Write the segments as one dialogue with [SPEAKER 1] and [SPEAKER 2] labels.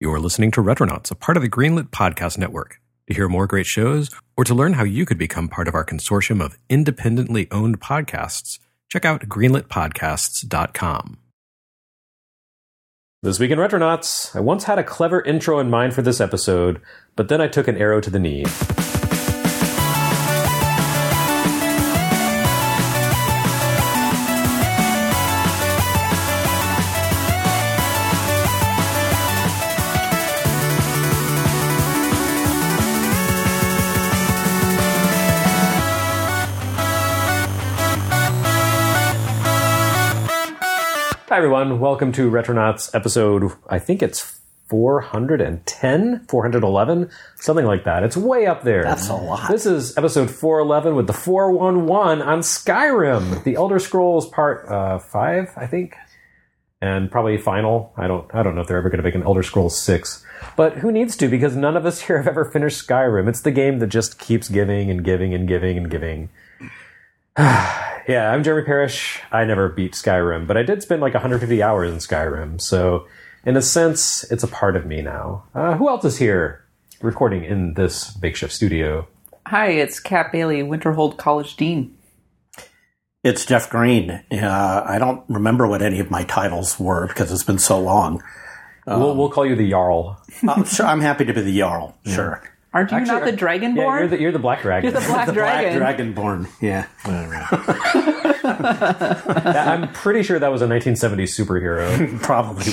[SPEAKER 1] You're listening to Retronauts, a part of the Greenlit Podcast Network. To hear more great shows, or to learn how you could become part of our consortium of independently owned podcasts, check out greenlitpodcasts.com. This week in Retronauts, I once had a clever intro in mind for this episode, but then I took an arrow to the knee. Hi everyone, welcome to Retronauts episode, I think it's 410, 411, something like that. It's way up there.
[SPEAKER 2] That's a lot.
[SPEAKER 1] This is episode 411 with the 411 on Skyrim, the Elder Scrolls Part 5, I think, and probably final. I don't know if they're ever going to make an Elder Scrolls 6, but who needs to, because none of us here have ever finished Skyrim. It's the game that just keeps giving and giving and giving and giving. Yeah, I'm Jeremy Parrish. I never beat Skyrim, but I did spend like 150 hours in Skyrim, so in a sense, it's a part of me now. Who else is here recording in this makeshift studio?
[SPEAKER 3] Hi, it's Kat Bailey, Winterhold College Dean.
[SPEAKER 2] It's Jeff Green. I don't remember what any of my titles were because it's been so long.
[SPEAKER 1] We'll call you the Jarl.
[SPEAKER 2] Sure, I'm happy to be the Jarl. Yeah. Sure.
[SPEAKER 3] Aren't you not the Dragonborn?
[SPEAKER 1] Yeah, you're the Black Dragon.
[SPEAKER 3] You're the Black Dragon.
[SPEAKER 2] Black Dragonborn. Yeah.
[SPEAKER 1] I'm pretty sure that was a 1970s superhero.
[SPEAKER 2] Probably.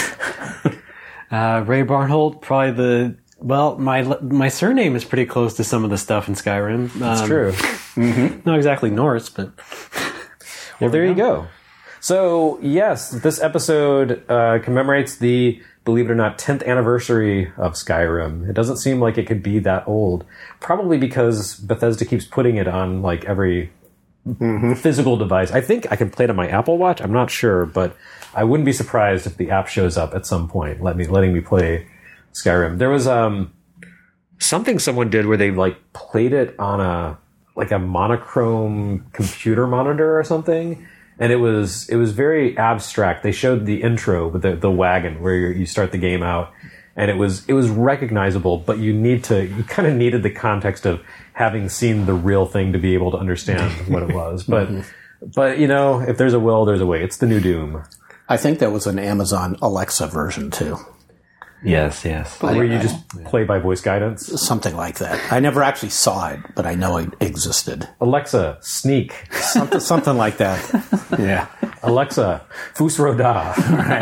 [SPEAKER 4] Ray Barnholt, probably my surname is pretty close to some of the stuff in Skyrim.
[SPEAKER 1] That's true.
[SPEAKER 4] Mm-hmm. Not exactly Norse, but...
[SPEAKER 1] Well, there you go. So, yes, this episode commemorates the, believe it or not, 10th anniversary of Skyrim. It doesn't seem like it could be that old. Probably because Bethesda keeps putting it on, like, every physical device. I think I can play it on my Apple Watch. I'm not sure, but I wouldn't be surprised if the app shows up at some point, letting me play Skyrim. There was something someone did where they, like, played it on a monochrome computer monitor or something. And it was very abstract. They showed the intro with the wagon where you start the game out, and it was recognizable. But you kind of needed the context of having seen the real thing to be able to understand what it was. But you know, if there's a will, there's a way. It's the new Doom.
[SPEAKER 2] I think there was an Amazon Alexa version too.
[SPEAKER 4] Yes.
[SPEAKER 1] Where you just play by voice guidance?
[SPEAKER 2] Something like that. I never actually saw it, but I know it existed.
[SPEAKER 1] Alexa, sneak.
[SPEAKER 2] Something like that. Yeah.
[SPEAKER 1] Alexa, Fus Roda.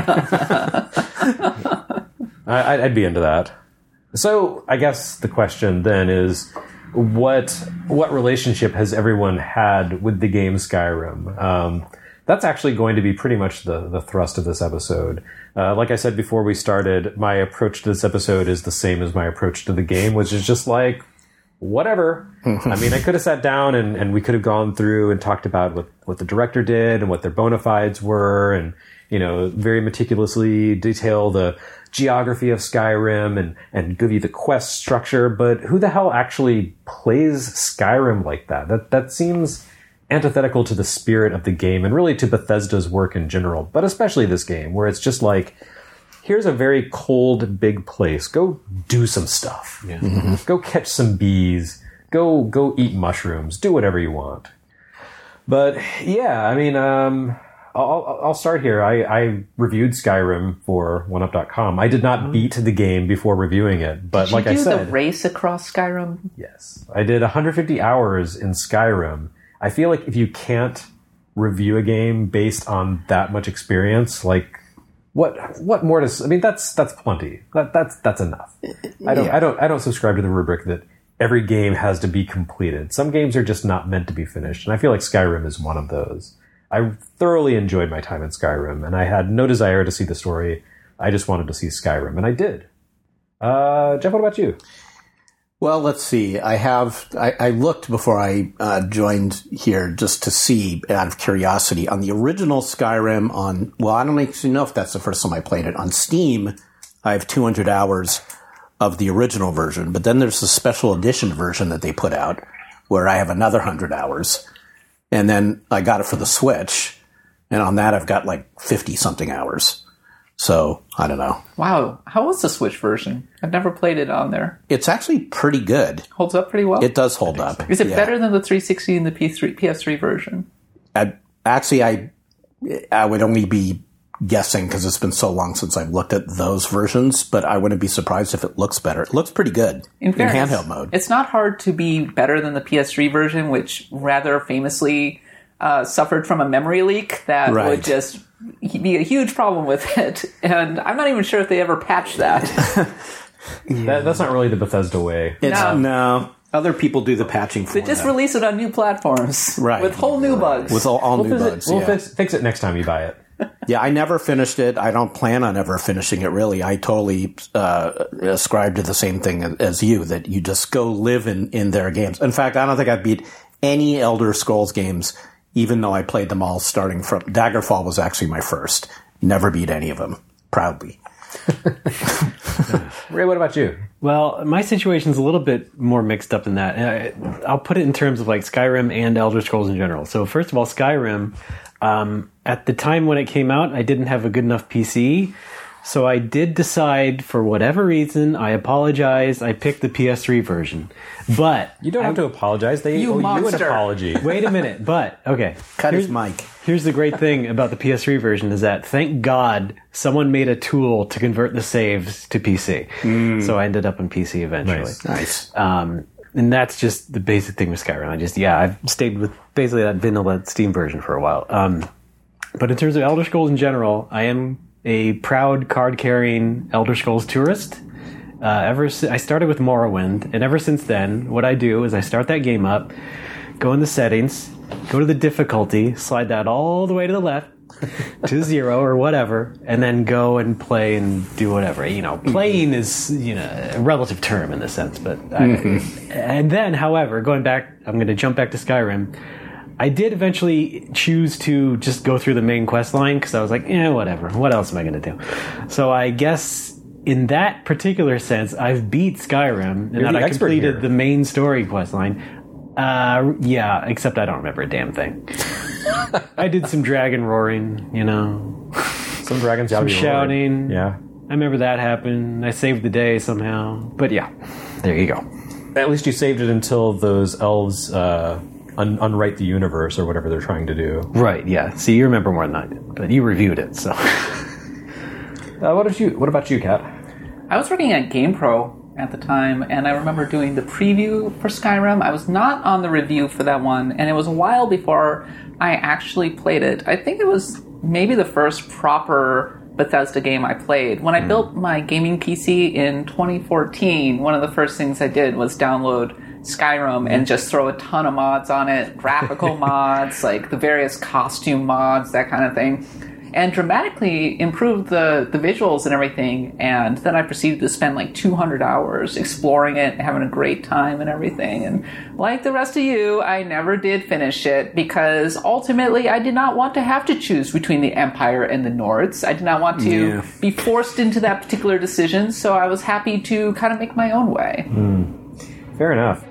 [SPEAKER 1] I'd be into that. So I guess the question then is, what relationship has everyone had with the game Skyrim? That's actually going to be pretty much the thrust of this episode. Like I said before we started, my approach to this episode is the same as my approach to the game, which is just like, whatever. I mean, I could have sat down and we could have gone through and talked about what the director did and what their bona fides were, and, you know, very meticulously detail the geography of Skyrim and give you the quest structure. But who the hell actually plays Skyrim like that? That seems antithetical to the spirit of the game and really to Bethesda's work in general, but especially this game, where it's just like, here's a very cold, big place. Go do some stuff. Yeah. Go catch some bees. Go eat mushrooms. Do whatever you want. But yeah, I mean, I'll start here. I reviewed Skyrim for OneUp.com. I did not beat the game before reviewing it, but like I said,
[SPEAKER 3] did you do the race across Skyrim?
[SPEAKER 1] Yes, I did 150 hours in Skyrim. I feel like if you can't review a game based on that much experience, like what more does? I mean, that's plenty. That's enough. I don't subscribe to the rubric that every game has to be completed. Some games are just not meant to be finished, and I feel like Skyrim is one of those. I thoroughly enjoyed my time in Skyrim, and I had no desire to see the story. I just wanted to see Skyrim, and I did. Jeff, what about you?
[SPEAKER 2] Well, let's see. I looked before I joined here just to see, out of curiosity, on the original Skyrim I don't actually know if that's the first time I played it. On Steam, I have 200 hours of the original version, but then there's the special edition version that they put out where I have another 100 hours. And then I got it for the Switch, and on that I've got like 50-something hours. So, I don't know.
[SPEAKER 3] Wow. How was the Switch version? I've never played it on there.
[SPEAKER 2] It's actually pretty good.
[SPEAKER 3] Holds up pretty well?
[SPEAKER 2] It does hold up.
[SPEAKER 3] Is it better than the 360 and the PS3 version?
[SPEAKER 2] I would only be guessing because it's been so long since I've looked at those versions, but I wouldn't be surprised if it looks better. It looks pretty good in handheld mode.
[SPEAKER 3] It's not hard to be better than the PS3 version, which rather famously suffered from a memory leak that would just be a huge problem with it. And I'm not even sure if they ever patched that.
[SPEAKER 1] That's not really the Bethesda way.
[SPEAKER 2] No. Other people do the patching for
[SPEAKER 3] They just release it on new platforms.
[SPEAKER 2] Right.
[SPEAKER 3] With whole new bugs.
[SPEAKER 2] With all new bugs.
[SPEAKER 1] We'll fix it next time you buy it.
[SPEAKER 2] Yeah, I never finished it. I don't plan on ever finishing it, really. I totally ascribe to the same thing as you, that you just go live in their games. In fact, I don't think I've beat any Elder Scrolls games, even though I played them all starting from... Daggerfall was actually my first. Never beat any of them. Proudly.
[SPEAKER 1] Ray, what about you?
[SPEAKER 4] Well, my situation's a little bit more mixed up than that. I'll put it in terms of like Skyrim and Elder Scrolls in general. So first of all, Skyrim, at the time when it came out, I didn't have a good enough PC. So I did decide, for whatever reason, I apologize, I picked the PS3 version. But...
[SPEAKER 1] You don't have to apologize. They owe you an apology.
[SPEAKER 4] Wait a minute. But, okay.
[SPEAKER 2] Cut his mic.
[SPEAKER 4] Here's the great thing about the PS3 version is that, thank God, someone made a tool to convert the saves to PC. So I ended up on PC eventually.
[SPEAKER 2] Nice.
[SPEAKER 4] And that's just the basic thing with Skyrim. I've stayed with basically that vanilla Steam version for a while. But in terms of Elder Scrolls in general, I am a proud card-carrying Elder Scrolls tourist. I started with Morrowind, and ever since then, what I do is I start that game up, go in the settings, go to the difficulty, slide that all the way to the left, to 0 or whatever, and then go and play and do whatever. Playing is a relative term in this sense, but and then, however, going back, I'm going to jump back to Skyrim. I did eventually choose to just go through the main quest line because I was like, whatever. What else am I going to do? So I guess in that particular sense, I've beat Skyrim and that I completed the main story quest line. Yeah, except I don't remember a damn thing. I did some dragon roaring,
[SPEAKER 1] Some dragons
[SPEAKER 4] some shouting.
[SPEAKER 1] Roaring. Yeah.
[SPEAKER 4] I remember that happened. I saved the day somehow. But yeah, there you go.
[SPEAKER 1] At least you saved it until those elves unwrite the universe or whatever they're trying to do.
[SPEAKER 4] Right, yeah. See, you remember more than I did. But you reviewed it, so...
[SPEAKER 1] What about you, Kat?
[SPEAKER 3] I was working at GamePro at the time, and I remember doing the preview for Skyrim. I was not on the review for that one, and it was a while before I actually played it. I think it was maybe the first proper Bethesda game I played. When I built my gaming PC in 2014, one of the first things I did was download Skyrim and just throw a ton of mods on it, graphical mods, like the various costume mods, that kind of thing, and dramatically improved the visuals and everything. And then I proceeded to spend like 200 hours exploring it and having a great time and everything. And like the rest of you, I never did finish it because ultimately I did not want to have to choose between the Empire and the Nords. I did not want to be forced into that particular decision, so I was happy to kind of make my own way.
[SPEAKER 1] Fair enough.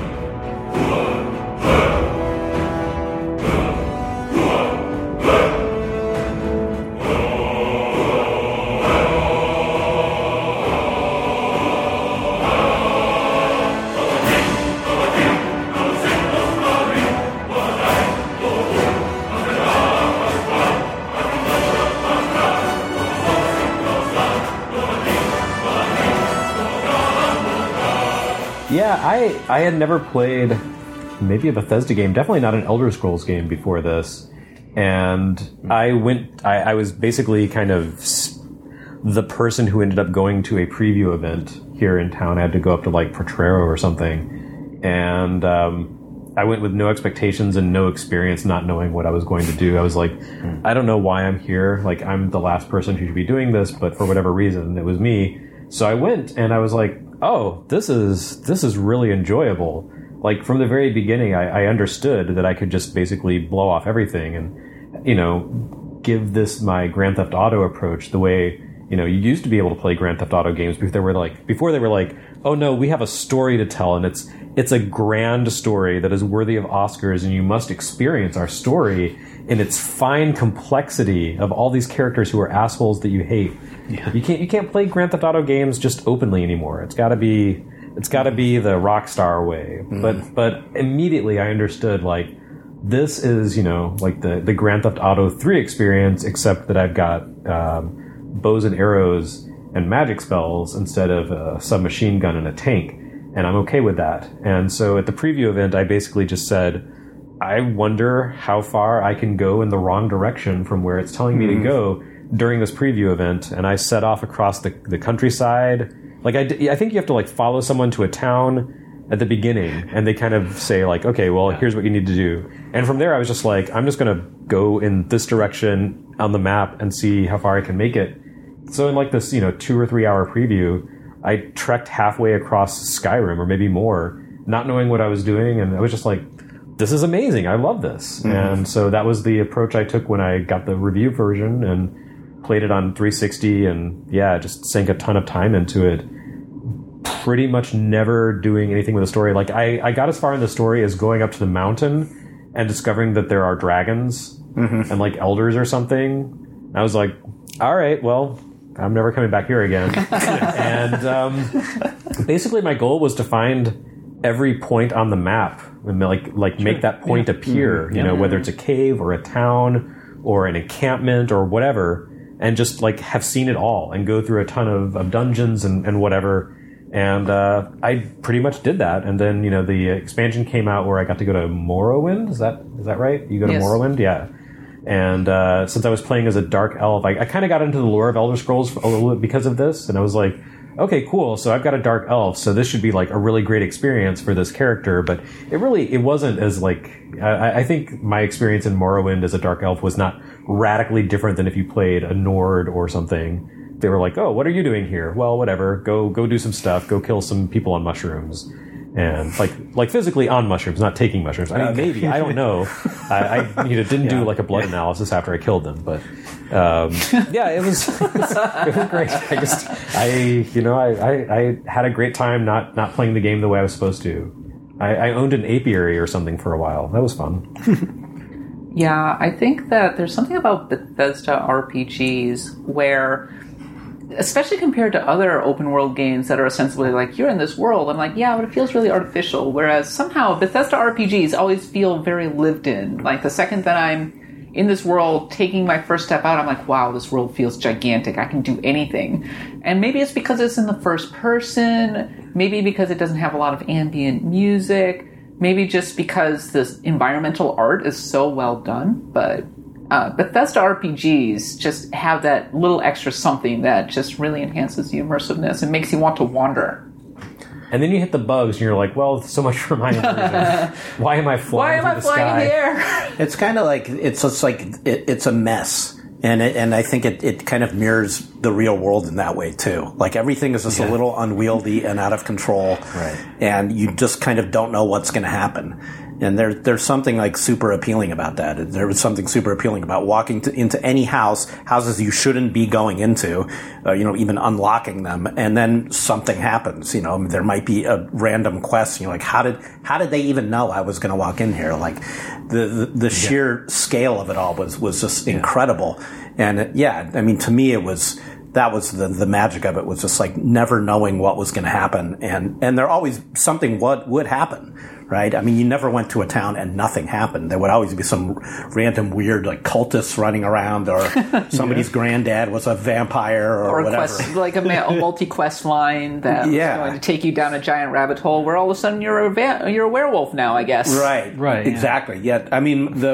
[SPEAKER 1] Yeah, I had never played maybe a Bethesda game, definitely not an Elder Scrolls game before this. And I was basically kind of the person who ended up going to a preview event here in town. I had to go up to like Potrero or something. And I went with no expectations and no experience, not knowing what I was going to do. I was like, I don't know why I'm here. Like, I'm the last person who should be doing this, but for whatever reason, it was me. So I went and I was like, oh, this is really enjoyable. Like, from the very beginning, I understood that I could just basically blow off everything and, give this my Grand Theft Auto approach the way, you used to be able to play Grand Theft Auto games before they were like, oh no, we have a story to tell and it's a grand story that is worthy of Oscars and you must experience our story. in its fine complexity of all these characters who are assholes that you hate. Yeah. You can't play Grand Theft Auto games just openly anymore. It's got to be the Rockstar way. But immediately I understood, like, this is, like the Grand Theft Auto 3 experience, except that I've got bows and arrows and magic spells instead of a submachine gun and a tank, and I'm okay with that. And so at the preview event, I basically just said, I wonder how far I can go in the wrong direction from where it's telling me to go during this preview event, and I set off across the countryside. Like, I think you have to, like, follow someone to a town at the beginning, and they kind of say, like, okay, well, here's what you need to do. And from there, I was just like, I'm just going to go in this direction on the map and see how far I can make it. So in, like, this, 2 or 3 hour preview, I trekked halfway across Skyrim, or maybe more, not knowing what I was doing, and I was just like, this is amazing, I love this. And so that was the approach I took when I got the review version and played it on 360, and just sank a ton of time into it. Pretty much never doing anything with the story. Like, I got as far in the story as going up to the mountain and discovering that there are dragons and, like, elders or something. I was like, all right, well, I'm never coming back here again. And basically my goal was to find every point on the map and, like make that point appear, whether it's a cave or a town or an encampment or whatever, and just, like, have seen it all and go through a ton of dungeons and whatever. And I pretty much did that. And then, the expansion came out where I got to go to Morrowind. Is that right? You go to Morrowind? Yeah. And since I was playing as a dark elf, I kind of got into the lore of Elder Scrolls a little bit because of this. And I was like, okay, cool. So I've got a dark elf. So this should be, like, a really great experience for this character. But it wasn't as, like, I think my experience in Morrowind as a dark elf was not radically different than if you played a Nord or something. They were like, oh, what are you doing here? Well, whatever. Go do some stuff. Go kill some people on mushrooms. And, like physically on mushrooms, not taking mushrooms. I mean, maybe. I don't know. I didn't do, like, a blood analysis after I killed them. But, it was great. I had a great time not playing the game the way I was supposed to. I owned an apiary or something for a while. That was fun.
[SPEAKER 3] Yeah, I think that there's something about Bethesda RPGs where, especially compared to other open world games that are ostensibly like, you're in this world, I'm like, yeah, but it feels really artificial. Whereas somehow Bethesda RPGs always feel very lived in. Like, the second that I'm in this world, taking my first step out, I'm like, wow, this world feels gigantic. I can do anything. And maybe it's because it's in the first person. Maybe because it doesn't have a lot of ambient music. Maybe just because this environmental art is so well done. But Bethesda RPGs just have that little extra something that just really enhances the immersiveness and makes you want to wander.
[SPEAKER 1] And then you hit the bugs, and you're like, well, so much for my immersion. Why am I flying through the sky?
[SPEAKER 3] Why am I flying in the air?
[SPEAKER 2] It's kind of like, it's a mess. And I think it kind of mirrors the real world in that way, too. Like, everything is just a little unwieldy and out of control. Right. And you just kind of don't know what's going to happen. And there's something, like, super appealing about that. There was something super appealing about walking into any houses you shouldn't be going into, even unlocking them, and then something happens. There might be a random quest. And you're like, how did they even know I was going to walk in here? Like, the sheer scale of it all was just incredible. And to me, that was the magic of it, was just, like, never knowing what was going to happen, and there always something would happen, right? I mean, you never went to a town and nothing happened. There would always be some random weird, like, cultists running around, or somebody's granddad was a vampire, or whatever.
[SPEAKER 3] Like a multi-quest line that was going to take you down a giant rabbit hole where all of a sudden you're a werewolf now, I guess.
[SPEAKER 2] Right, exactly. Yeah, I mean,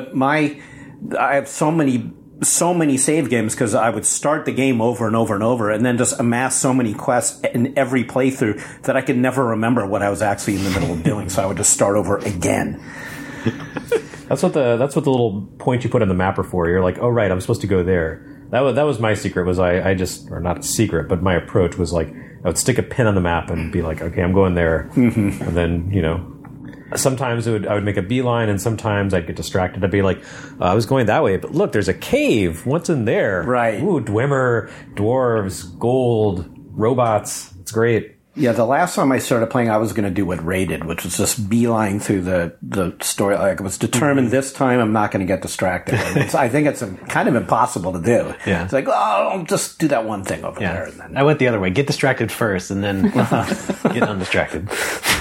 [SPEAKER 2] I have so many save games because I would start the game over and over and over, and then just amass so many quests in every playthrough that I could never remember what I was actually in the middle of doing. So I would just start over again.
[SPEAKER 1] That's what the little point you put on the map are for. You're like, oh right, I'm supposed to go there. That was my secret. Was I just, or not a secret, but my approach was like, I would stick a pin on the map and be like, okay, I'm going there, and then sometimes I would make a beeline, and sometimes I'd get distracted. I'd be like, I was going that way, but look, there's a cave. What's in there?
[SPEAKER 2] Right.
[SPEAKER 1] Ooh, Dwemer, dwarves, gold, robots. It's great.
[SPEAKER 2] Yeah, the last time I started playing, I was going to do what Ray did, which was just beeline through the story. Like, I was determined this time I'm not going to get distracted. I think it's kind of impossible to do.
[SPEAKER 4] Yeah.
[SPEAKER 2] It's like, oh, I'll just do that one thing over
[SPEAKER 4] Yeah.
[SPEAKER 2] there. And then,
[SPEAKER 4] I went the other way. Get distracted first, and then get undistracted.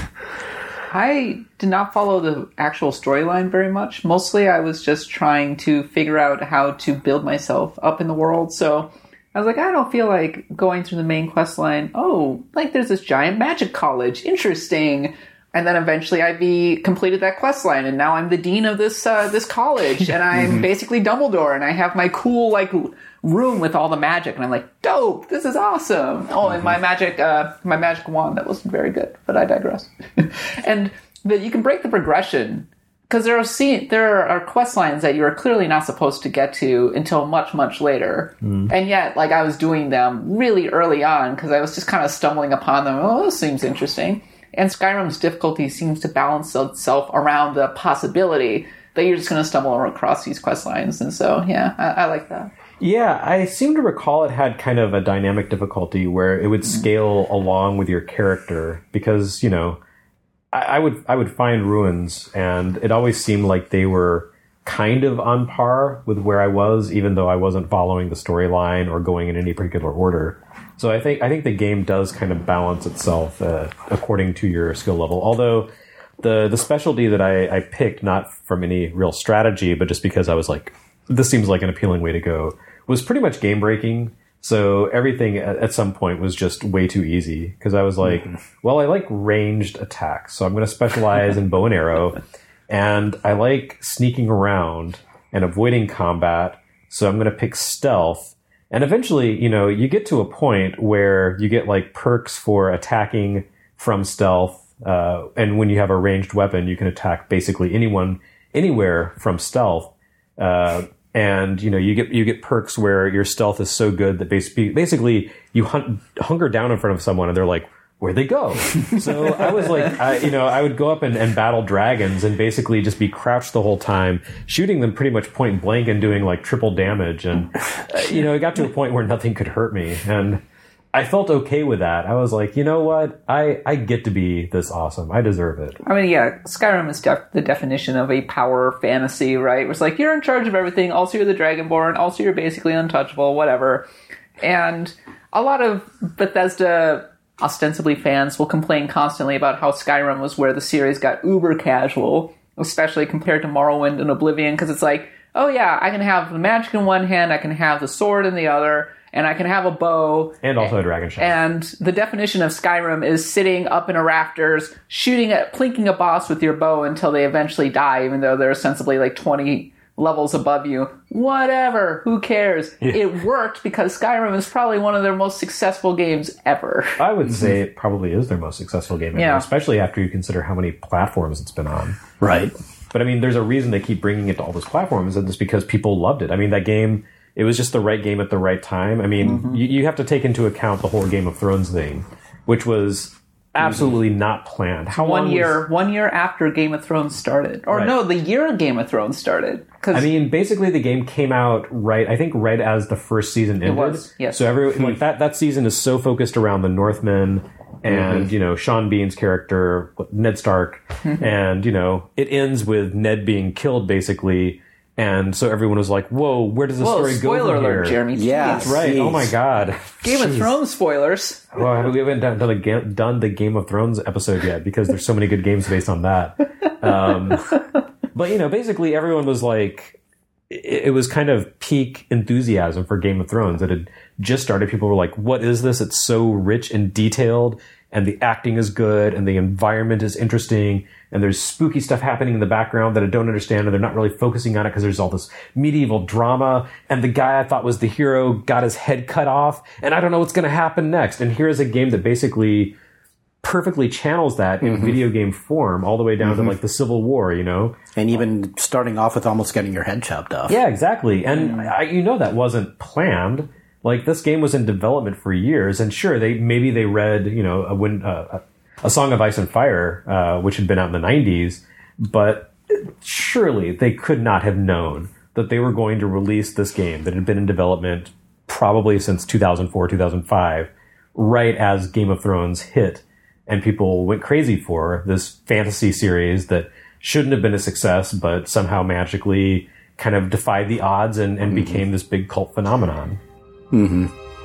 [SPEAKER 3] I did not follow the actual storyline very much. Mostly I was just trying to figure out how to build myself up in the world. So I was like, I don't feel like going through the main quest line. Oh, like there's this giant magic college. Interesting. And then eventually I completed that quest line, and now I'm the dean of this college, and I'm basically Dumbledore, and I have my cool like room with all the magic, and I'm like, dope, this is awesome. Oh, and my magic wand, that wasn't very good, but I digress. And you can break the progression, because there are quest lines that you are clearly not supposed to get to until much, much later. And yet, like, I was doing them really early on, because I was just kind of stumbling upon them. Oh, this seems interesting. And Skyrim's difficulty seems to balance itself around the possibility that you're just going to stumble across these quest lines. And so, yeah, I like that.
[SPEAKER 1] Yeah, I seem to recall it had kind of a dynamic difficulty where it would scale along with your character, because, you know, I would find ruins, and it always seemed like they were kind of on par with where I was, even though I wasn't following the storyline or going in any particular order. So I think the game does kind of balance itself according to your skill level. Although the specialty that I picked, not from any real strategy, but just because I was like, this seems like an appealing way to go, was pretty much game breaking. So everything at some point was just way too easy, because I was like, well, I like ranged attacks, so I'm going to specialize in bow and arrow, and I like sneaking around and avoiding combat, so I'm going to pick stealth. And eventually, you know, you get to a point where you get like perks for attacking from stealth, and when you have a ranged weapon, you can attack basically anyone, anywhere from stealth. And you know, you get perks where your stealth is so good that basically you hunker down in front of someone, and they're like, where'd they go? So I was like, I would go up and battle dragons and basically just be crouched the whole time, shooting them pretty much point blank and doing like triple damage. And, it got to a point where nothing could hurt me. And I felt okay with that. I was like, you know what? I get to be this awesome. I deserve it.
[SPEAKER 3] I mean, yeah, Skyrim is the definition of a power fantasy, right? Where it's like, you're in charge of everything. Also, you're the Dragonborn. Also, you're basically untouchable, whatever. And a lot of Bethesda ostensibly fans will complain constantly about how Skyrim was where the series got uber casual, especially compared to Morrowind and Oblivion, because it's like, oh yeah, I can have the magic in one hand, I can have the sword in the other, and I can have a bow.
[SPEAKER 1] And also a dragon shot.
[SPEAKER 3] And the definition of Skyrim is sitting up in a rafters, plinking a boss with your bow until they eventually die, even though they're ostensibly like 20 levels above you. Whatever. Who cares? Yeah. It worked because Skyrim is probably one of their most successful games ever.
[SPEAKER 1] I would say it probably is their most successful game ever, especially after you consider how many platforms it's been on.
[SPEAKER 2] Right.
[SPEAKER 1] But I mean, there's a reason they keep bringing it to all those platforms, and it's because people loved it. I mean, that game, it was just the right game at the right time. I mean, you have to take into account the whole Game of Thrones thing, which was absolutely not planned. How
[SPEAKER 3] one year after Game of Thrones started, or no, the year Game of Thrones started.
[SPEAKER 1] I mean, basically, the game came out right as the first season ended. It was, yes. So like that season is so focused around the Northmen and Sean Bean's character, Ned Stark, and it ends with Ned being killed basically. And so everyone was like, whoa, where does the story go
[SPEAKER 3] spoiler
[SPEAKER 1] from
[SPEAKER 3] alert,
[SPEAKER 1] here?
[SPEAKER 3] Jeremy.
[SPEAKER 2] Yeah,
[SPEAKER 1] that's right. Oh my God.
[SPEAKER 3] Game of Thrones spoilers.
[SPEAKER 1] Well, we haven't done the Game of Thrones episode yet because there's so many good games based on that. But, basically everyone was like, it was kind of peak enthusiasm for Game of Thrones that had just started. People were like, what is this? It's so rich and detailed, and the acting is good, and the environment is interesting, and there's spooky stuff happening in the background that I don't understand, and they're not really focusing on it because there's all this medieval drama, and the guy I thought was the hero got his head cut off, and I don't know what's going to happen next. And here's a game that basically perfectly channels that in video game form all the way down to like the Civil War, And even starting off with almost getting your head chopped off. Yeah, exactly. And that wasn't planned. Like, this game was in development for years, and sure, they read, a Song of Ice and Fire, which had been out in the 90s, but surely they could not have known that they were going to release this game that had been in development probably since 2004, 2005, right as Game of Thrones hit, and people went crazy for this fantasy series that shouldn't have been a success, but somehow magically kind of defied the odds and became this big cult phenomenon.
[SPEAKER 2] Mm-hmm.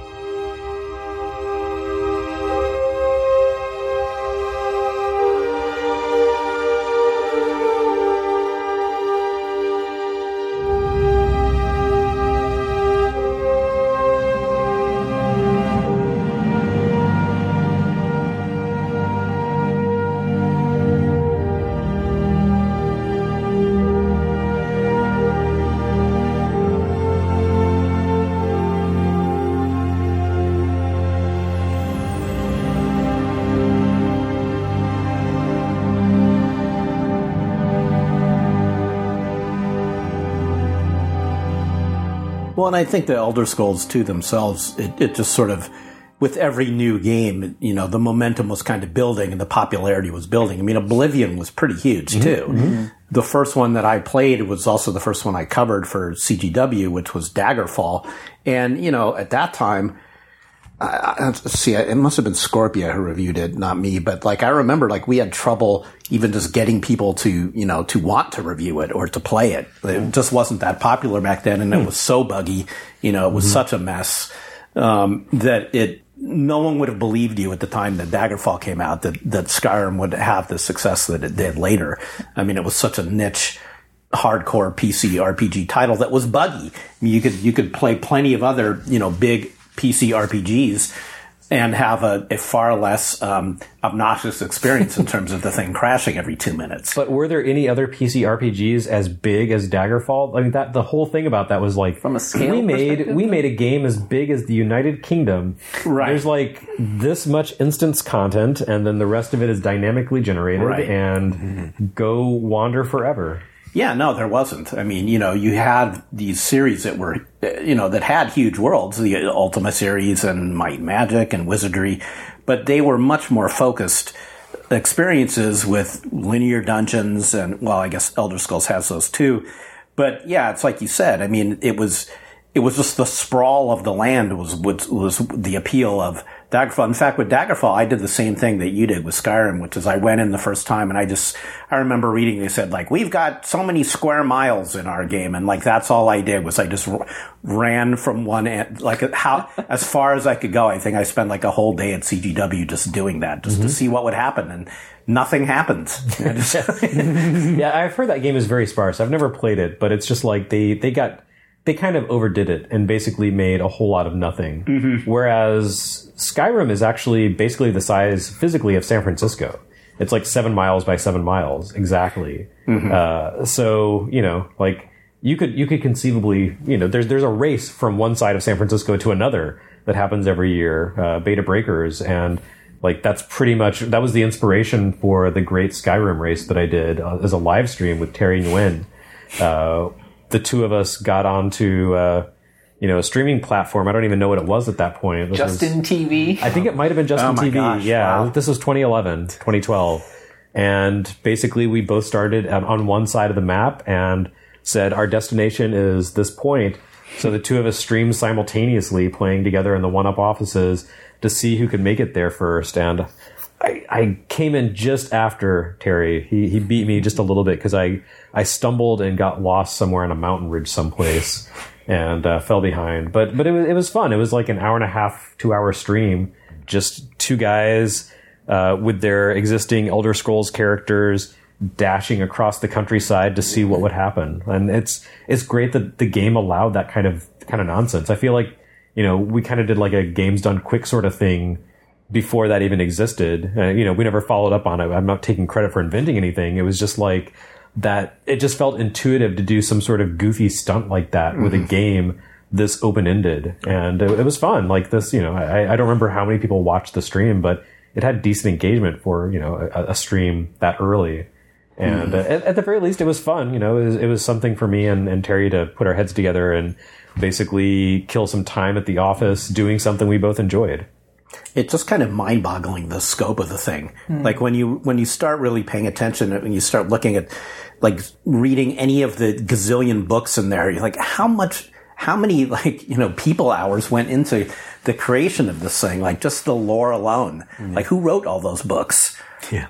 [SPEAKER 2] Well, and I think the Elder Scrolls, too, themselves, it just sort of, with every new game, the momentum was kind of building and the popularity was building. I mean, Oblivion was pretty huge, too. Mm-hmm. The first one that I played was also the first one I covered for CGW, which was Daggerfall. And, at that time, it must have been Scorpia who reviewed it, not me. But I remember, we had trouble even just getting people to want to review it or to play it. It just wasn't that popular back then, and it was so buggy. It was such a mess that no one would have believed you at the time that Daggerfall came out that Skyrim would have the success that it did later. I mean, it was such a niche, hardcore PC RPG title that was buggy. I mean, you could play plenty of other big PC RPGs and have a far less obnoxious experience in terms of the thing crashing every 2 minutes.
[SPEAKER 1] But were there any other PC RPGs as big as Daggerfall? I mean, the whole thing about that was
[SPEAKER 3] from a scale perspective,
[SPEAKER 1] we made a game as big as the United Kingdom.
[SPEAKER 2] Right.
[SPEAKER 1] There's this much instance content, and then the rest of it is dynamically generated and go wander forever.
[SPEAKER 2] Yeah, no, there wasn't. I mean, you had these series that were, that had huge worlds, the Ultima series and Might and Magic and Wizardry, but they were much more focused experiences with linear dungeons and, well, I guess Elder Scrolls has those too. But yeah, it's like you said. I mean, it was just the sprawl of the land was the appeal of Daggerfall. In fact, with Daggerfall, I did the same thing that you did with Skyrim, which is I went in the first time and I remember reading, they said, we've got so many square miles in our game. And that's all I did was I just ran from one end, as far as I could go. I think I spent a whole day at CGW just doing that, just to see what would happen. And nothing happened.
[SPEAKER 1] Yeah, I've heard that game is very sparse. I've never played it, but it's just they kind of overdid it and basically made a whole lot of nothing. Mm-hmm. Whereas Skyrim is actually basically the size physically of San Francisco. It's 7 miles by 7 miles exactly. Mm-hmm. So you could conceivably there's a race from one side of San Francisco to another that happens every year, Beta Breakers, and that's pretty much that was the inspiration for the Great Skyrim race that I did as a live stream with Terry Nguyen. The two of us got onto, a streaming platform. I don't even know what it was at that point.
[SPEAKER 3] Justin TV.
[SPEAKER 1] I think it might have been Justin TV.
[SPEAKER 2] Gosh,
[SPEAKER 1] yeah,
[SPEAKER 2] wow.
[SPEAKER 1] This was 2012. And basically we both started on one side of the map and said our destination is this point. So the two of us streamed simultaneously playing together in the one-up offices to see who could make it there first. And I came in just after Terry. He beat me just a little bit because I stumbled and got lost somewhere on a mountain ridge someplace and fell behind. But it was fun. It was an hour and a half, 2 hour stream. Just two guys with their existing Elder Scrolls characters dashing across the countryside to see what would happen. And it's great that the game allowed that kind of nonsense. I feel we kind of did a games done quick sort of thing before that even existed. We never followed up on it. I'm not taking credit for inventing anything. It was just that. It just felt intuitive to do some sort of goofy stunt like that with a game this open-ended. And it was fun. This, I don't remember how many people watched the stream, but it had decent engagement for, a stream that early. And at the very least, it was fun. It was something for me and Terry to put our heads together and basically kill some time at the office doing something we both enjoyed.
[SPEAKER 2] It's just kind of mind-boggling, the scope of the thing. When you start really paying attention, when you start looking at reading any of the gazillion books in there, you're how how many people hours went into the creation of this thing, like just the lore alone. Like who wrote all those books?
[SPEAKER 4] Yeah.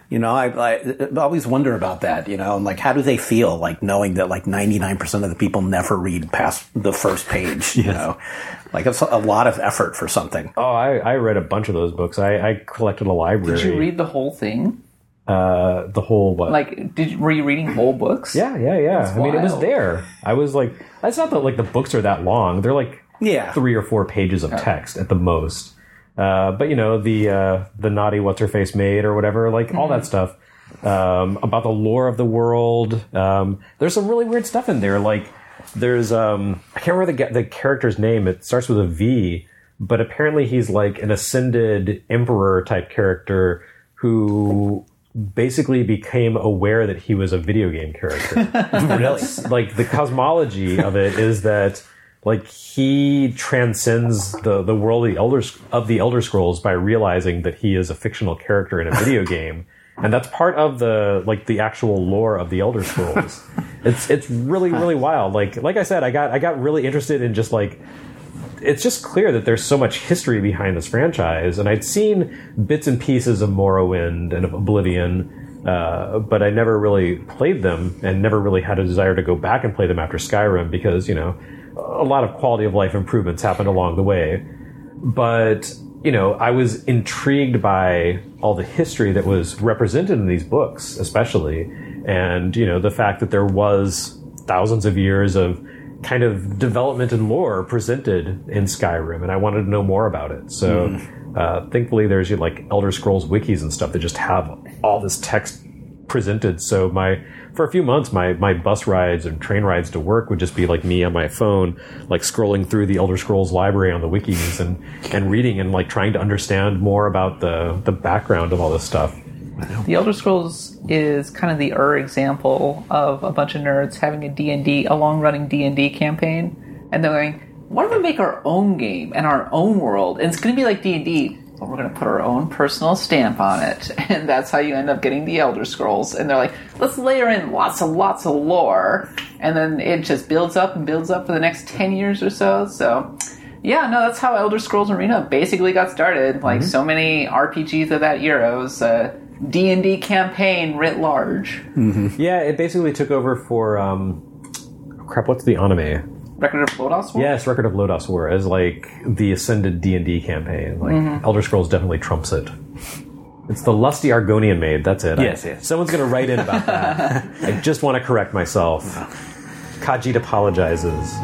[SPEAKER 2] I always wonder about that, and like how do they feel like knowing that like 99% of the people never read past the first page, Like it's a lot of effort for something.
[SPEAKER 1] Oh, I read a bunch of those books. I collected a library.
[SPEAKER 3] Did you read the whole thing?
[SPEAKER 1] The whole what?
[SPEAKER 3] Like, were you reading whole books?
[SPEAKER 1] Yeah. I mean, it was there. I was like, it's not that like the books are that long. They're like 3 or 4 pages of text at the most. But the naughty what's her face maid or whatever, like all that stuff about the lore of the world. There's some really weird stuff in there. Like there's I can't remember the character's name. It starts with a V, but apparently he's like an ascended emperor type character who basically became aware that he was a video game character.
[SPEAKER 2] Really?
[SPEAKER 1] Like the cosmology of it is that like he transcends the world of the Elder Scrolls by realizing that he is a fictional character in a video game, and that's part of the actual lore of the Elder Scrolls. It's really really wild. Like I said, I got really interested in just like. It's just clear that there's so much history behind this franchise, and I'd seen bits and pieces of Morrowind and of Oblivion, but I never really played them and never really had a desire to go back and play them after Skyrim because, a lot of quality of life improvements happened along the way. But, I was intrigued by all the history that was represented in these books, especially, and, the fact that there was thousands of years of kind of development and lore presented in Skyrim, and I wanted to know more about it. So thankfully there's like Elder Scrolls wikis and stuff that just have all this text presented. So for a few months my bus rides and train rides to work would just be like me on my phone, like scrolling through the Elder Scrolls library on the wikis and reading and like trying to understand more about the background of all this stuff.
[SPEAKER 3] The Elder Scrolls is kind of the example of a bunch of nerds having a long-running D&D campaign, and they're going, why don't we make our own game and our own world? And it's going to be like D&D, but we're going to put our own personal stamp on it. And that's how you end up getting the Elder Scrolls. And they're like, let's layer in lots of lore, and then it just builds up and builds up for the next 10 years or so. So, yeah, no, that's how Elder Scrolls Arena basically got started. Like so many RPGs of that era, it was D&D campaign writ large.
[SPEAKER 1] Mm-hmm. Yeah, it basically took over for what's the anime?
[SPEAKER 3] Record of Lodoss War?
[SPEAKER 1] Yes, Record of Lodoss War as like the ascended D&D campaign. Like Elder Scrolls definitely trumps it. It's the lusty Argonian maid. That's it.
[SPEAKER 4] Yes.
[SPEAKER 1] Someone's going to write in about that. I just want to correct myself. Khajiit apologizes.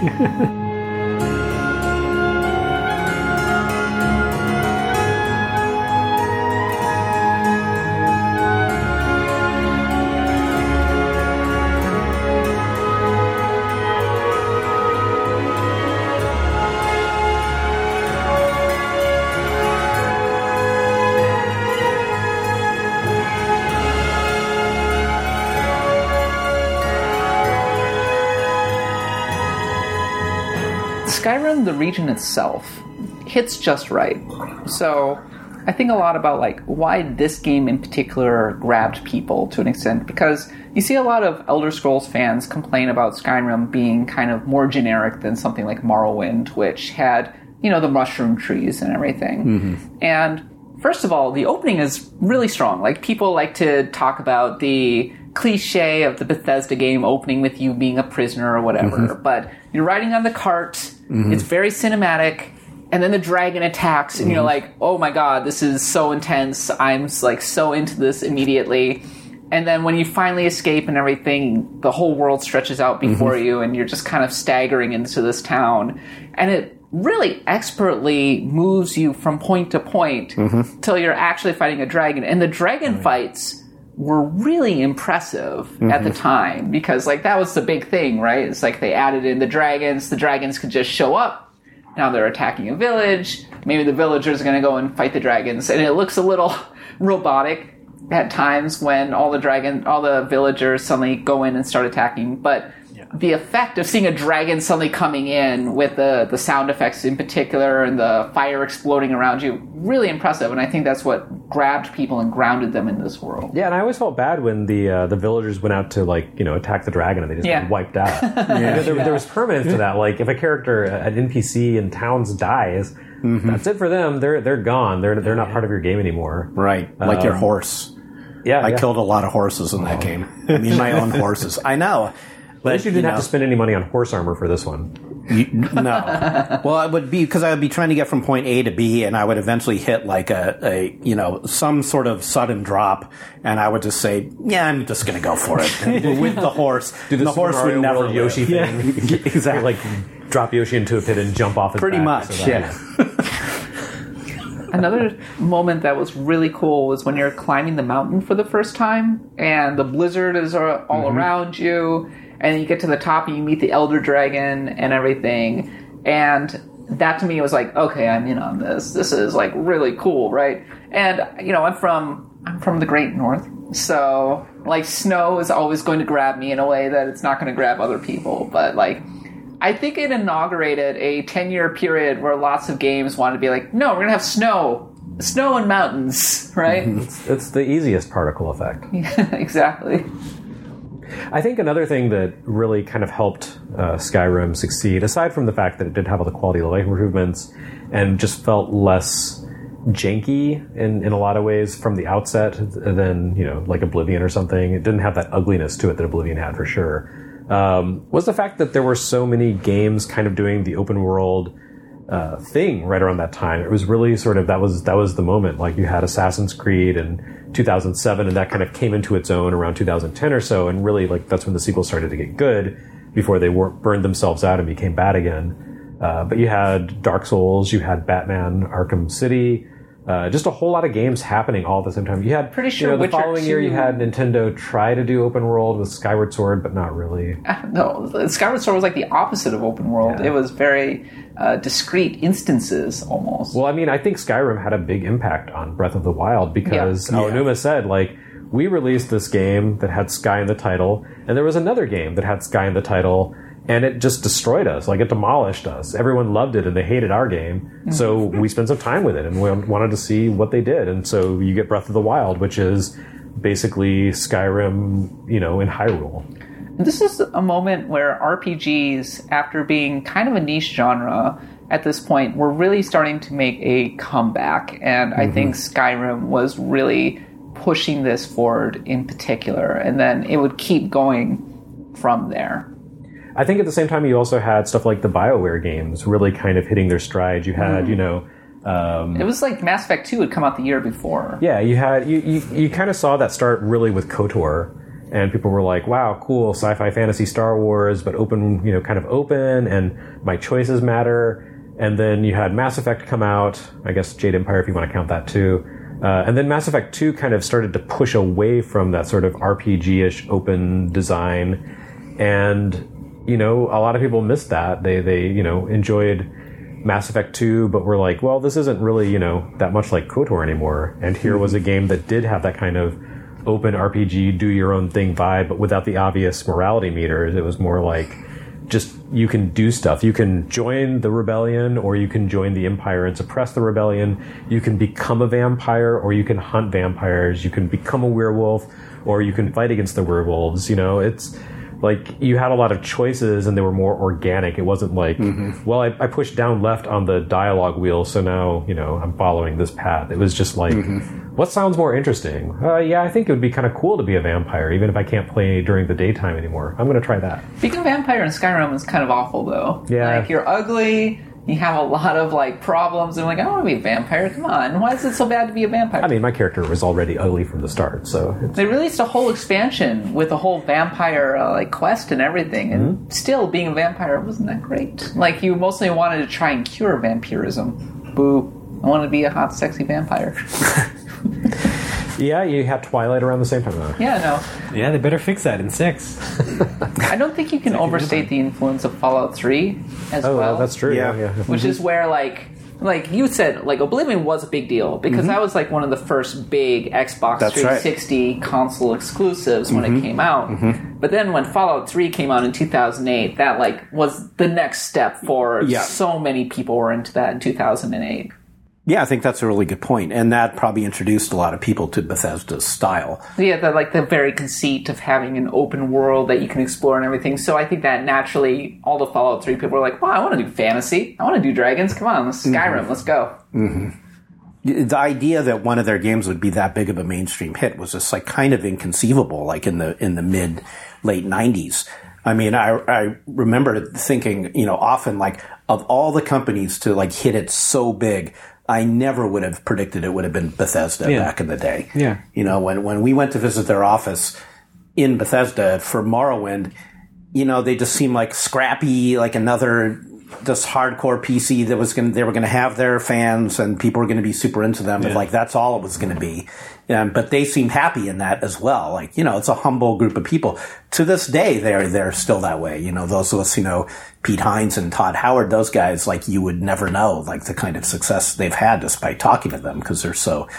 [SPEAKER 3] Skyrim, the region itself, hits just right. So I think a lot about like why this game in particular grabbed people to an extent, because you see a lot of Elder Scrolls fans complain about Skyrim being kind of more generic than something like Morrowind, which had, the mushroom trees and everything. Mm-hmm. And first of all, the opening is really strong. Like people like to talk about the cliche of the Bethesda game opening with you being a prisoner or whatever, but you're riding on the cart, it's very cinematic, and then the dragon attacks, and you're like, oh my god, this is so intense, I'm like so into this immediately. And then when you finally escape and everything, the whole world stretches out before you, and you're just kind of staggering into this town, and it really expertly moves you from point to point till you're actually fighting a dragon. And the dragon fights were really impressive at the time, because like that was the big thing, right? It's like they added in the dragons could just show up. Now they're attacking a village. Maybe the villagers are going to go and fight the dragons, and it looks a little robotic at times when all the villagers suddenly go in and start attacking. But the effect of seeing a dragon suddenly coming in with the sound effects in particular and the fire exploding around you, really impressive. And I think that's what grabbed people and grounded them in this world.
[SPEAKER 1] Yeah, and I always felt bad when the villagers went out to attack the dragon and they just got wiped out. There was permanence to that. Like if a character, an NPC in towns dies, that's it for them. They're gone. They're not part of your game anymore.
[SPEAKER 2] Right, like your horse.
[SPEAKER 1] Yeah,
[SPEAKER 2] I killed a lot of horses in that game. I mean, my own horses. I know.
[SPEAKER 1] But at least you didn't have to spend any money on horse armor for this one.
[SPEAKER 2] No. Well, I would be trying to get from point A to B, and I would eventually hit like some sort of sudden drop, and I would just say, "Yeah, I'm just going to go for it." With the horse,
[SPEAKER 1] the horse would never
[SPEAKER 2] live.
[SPEAKER 1] Yoshi thing.
[SPEAKER 2] Yeah. Exactly.
[SPEAKER 1] Like drop Yoshi into a pit and jump off his
[SPEAKER 2] Pretty
[SPEAKER 1] back.
[SPEAKER 2] much. Yeah.
[SPEAKER 3] Another moment that was really cool was when you're climbing the mountain for the first time, and the blizzard is all around you, and you get to the top and you meet the Elder Dragon and everything. And that to me was like, okay, I'm in on this. This is like really cool, right? And I'm from the Great North, so like snow is always going to grab me in a way that it's not going to grab other people. But like, I think it inaugurated a 10-year period where lots of games wanted to be like, no, we're going to have snow and mountains, right?
[SPEAKER 1] It's the easiest particle effect.
[SPEAKER 3] Yeah, exactly.
[SPEAKER 1] I think another thing that really kind of helped Skyrim succeed, aside from the fact that it did have all the quality of life improvements and just felt less janky in a lot of ways from the outset than, like Oblivion or something. It didn't have that ugliness to it that Oblivion had for sure. Was the fact that there were so many games kind of doing the open world thing right around that time. It was really sort of that was the moment. Like you had Assassin's Creed in 2007, and that kind of came into its own around 2010 or so, and really like that's when the sequels started to get good before they burned themselves out and became bad again. But you had Dark Souls, you had Batman Arkham City. Just a whole lot of games happening all at the same time. You had,
[SPEAKER 3] pretty sure
[SPEAKER 1] the
[SPEAKER 3] Witcher
[SPEAKER 1] following
[SPEAKER 3] 2...
[SPEAKER 1] year you had Nintendo try to do open world with Skyward Sword, but not really.
[SPEAKER 3] No, Skyward Sword was like the opposite of open world.
[SPEAKER 1] Yeah.
[SPEAKER 3] It was very discrete instances almost.
[SPEAKER 1] Well, I mean, I think Skyrim had a big impact on Breath of the Wild because Aonuma said, like, we released this game that had Sky in the title, and there was another game that had Sky in the title, and it just destroyed us. Like, it demolished us. Everyone loved it, and they hated our game. So we spent some time with it, and we wanted to see what they did. And so you get Breath of the Wild, which is basically Skyrim, in Hyrule.
[SPEAKER 3] This is a moment where RPGs, after being kind of a niche genre at this point, were really starting to make a comeback. And I think Skyrim was really pushing this forward in particular. And then it would keep going from there.
[SPEAKER 1] I think at the same time you also had stuff like the BioWare games really kind of hitting their stride. You had,
[SPEAKER 3] it was like Mass Effect 2 had come out the year before.
[SPEAKER 1] Yeah, you had you kind of saw that start really with KOTOR, and people were like, "Wow, cool, sci-fi, fantasy, Star Wars, but open, kind of open, and my choices matter." And then you had Mass Effect come out. I guess Jade Empire, if you want to count that too. And then Mass Effect 2 kind of started to push away from that sort of RPG-ish open design, and a lot of people missed that. They enjoyed Mass Effect 2, but were like, well, this isn't really, that much like KOTOR anymore. And here was a game that did have that kind of open RPG, do your own thing vibe, but without the obvious morality meters. It was more like just you can do stuff. You can join the rebellion, or you can join the Empire and suppress the rebellion. You can become a vampire, or you can hunt vampires. You can become a werewolf, or you can fight against the werewolves. It's like you had a lot of choices and they were more organic. It wasn't like, well, I pushed down left on the dialogue wheel, so now, I'm following this path. It was just like, what sounds more interesting? Yeah, I think it would be kind of cool to be a vampire, even if I can't play during the daytime anymore. I'm going to try that.
[SPEAKER 3] Being a vampire in Skyrim is kind of awful, though.
[SPEAKER 1] Yeah.
[SPEAKER 3] Like, you're ugly, you have a lot of, problems, and I don't want to be a vampire, come on. Why is it so bad to be a vampire?
[SPEAKER 1] I mean, my character was already ugly from the start, so...
[SPEAKER 3] They released a whole expansion with a whole vampire, quest and everything, and still, being a vampire wasn't that great. Like, you mostly wanted to try and cure vampirism. Boo. I want to be a hot, sexy vampire.
[SPEAKER 1] Yeah, you had Twilight around the same time, though.
[SPEAKER 3] Yeah, no.
[SPEAKER 4] Yeah, they better fix that in 6.
[SPEAKER 3] I don't think you can overstate the influence of Fallout 3 as well.
[SPEAKER 1] Oh, that's true.
[SPEAKER 2] Yeah.
[SPEAKER 1] Yeah.
[SPEAKER 3] Which is where, like you said, like Oblivion was a big deal because that was like one of the first big Xbox
[SPEAKER 2] That's
[SPEAKER 3] 360 console exclusives when it came out. But then when Fallout 3 came out in 2008, that like was the next step forward.
[SPEAKER 2] Yeah.
[SPEAKER 3] So many people were into that in 2008.
[SPEAKER 2] Yeah, I think that's a really good point, and that probably introduced a lot of people to Bethesda's style.
[SPEAKER 3] Yeah, the very conceit of having an open world that you can explore and everything. So I think that naturally, all the Fallout 3 people were like, wow, I want to do fantasy. I want to do dragons. Come on, let's Skyrim. Let's go.
[SPEAKER 2] The idea that one of their games would be that big of a mainstream hit was just like kind of inconceivable, like in the mid late 90s. I mean, I remember thinking, often like of all the companies to like hit it so big, I never would have predicted it would have been Bethesda back in the day.
[SPEAKER 4] Yeah.
[SPEAKER 2] When we went to visit their office in Bethesda for Morrowind, they just seemed like scrappy, like another just hardcore PC that they were going to have their fans and people were going to be super into them. And like, that's all it was going to be. But they seemed happy in that as well. Like, it's a humble group of people. To this day, they're still that way. Those of us, Pete Hines and Todd Howard, those guys, like, you would never know, like, the kind of success they've had just by talking to them because they're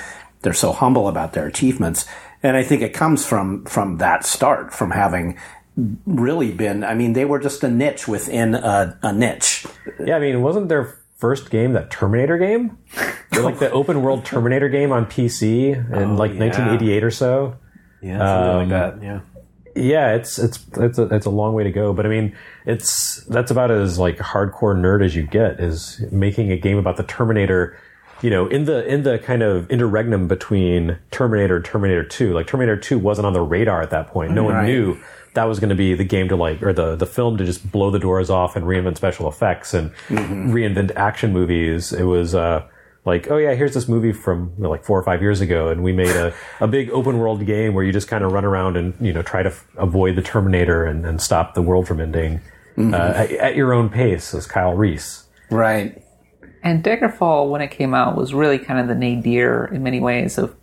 [SPEAKER 2] so humble about their achievements. And I think it comes from that start, from having really been, I mean, they were just a niche within a niche.
[SPEAKER 1] Yeah, I mean, wasn't their first game that Terminator game? Like the open world Terminator game on PC in 1988 or so.
[SPEAKER 4] Yeah, something like that. Yeah.
[SPEAKER 1] Yeah, it's a long way to go, but I mean, that's about as like hardcore nerd as you get, is making a game about the Terminator, in the kind of interregnum between Terminator and Terminator 2. Like Terminator 2 wasn't on the radar at that point. No one knew that was going to be the game to or the film to just blow the doors off and reinvent special effects and reinvent action movies. It was like, oh yeah, here's this movie from like 4 or 5 years ago, and we made a big open world game where you just kind of run around and try to avoid the Terminator and stop the world from ending at your own pace, as Kyle Reese.
[SPEAKER 2] Right.
[SPEAKER 3] And Daggerfall, when it came out, was really kind of the nadir in many ways of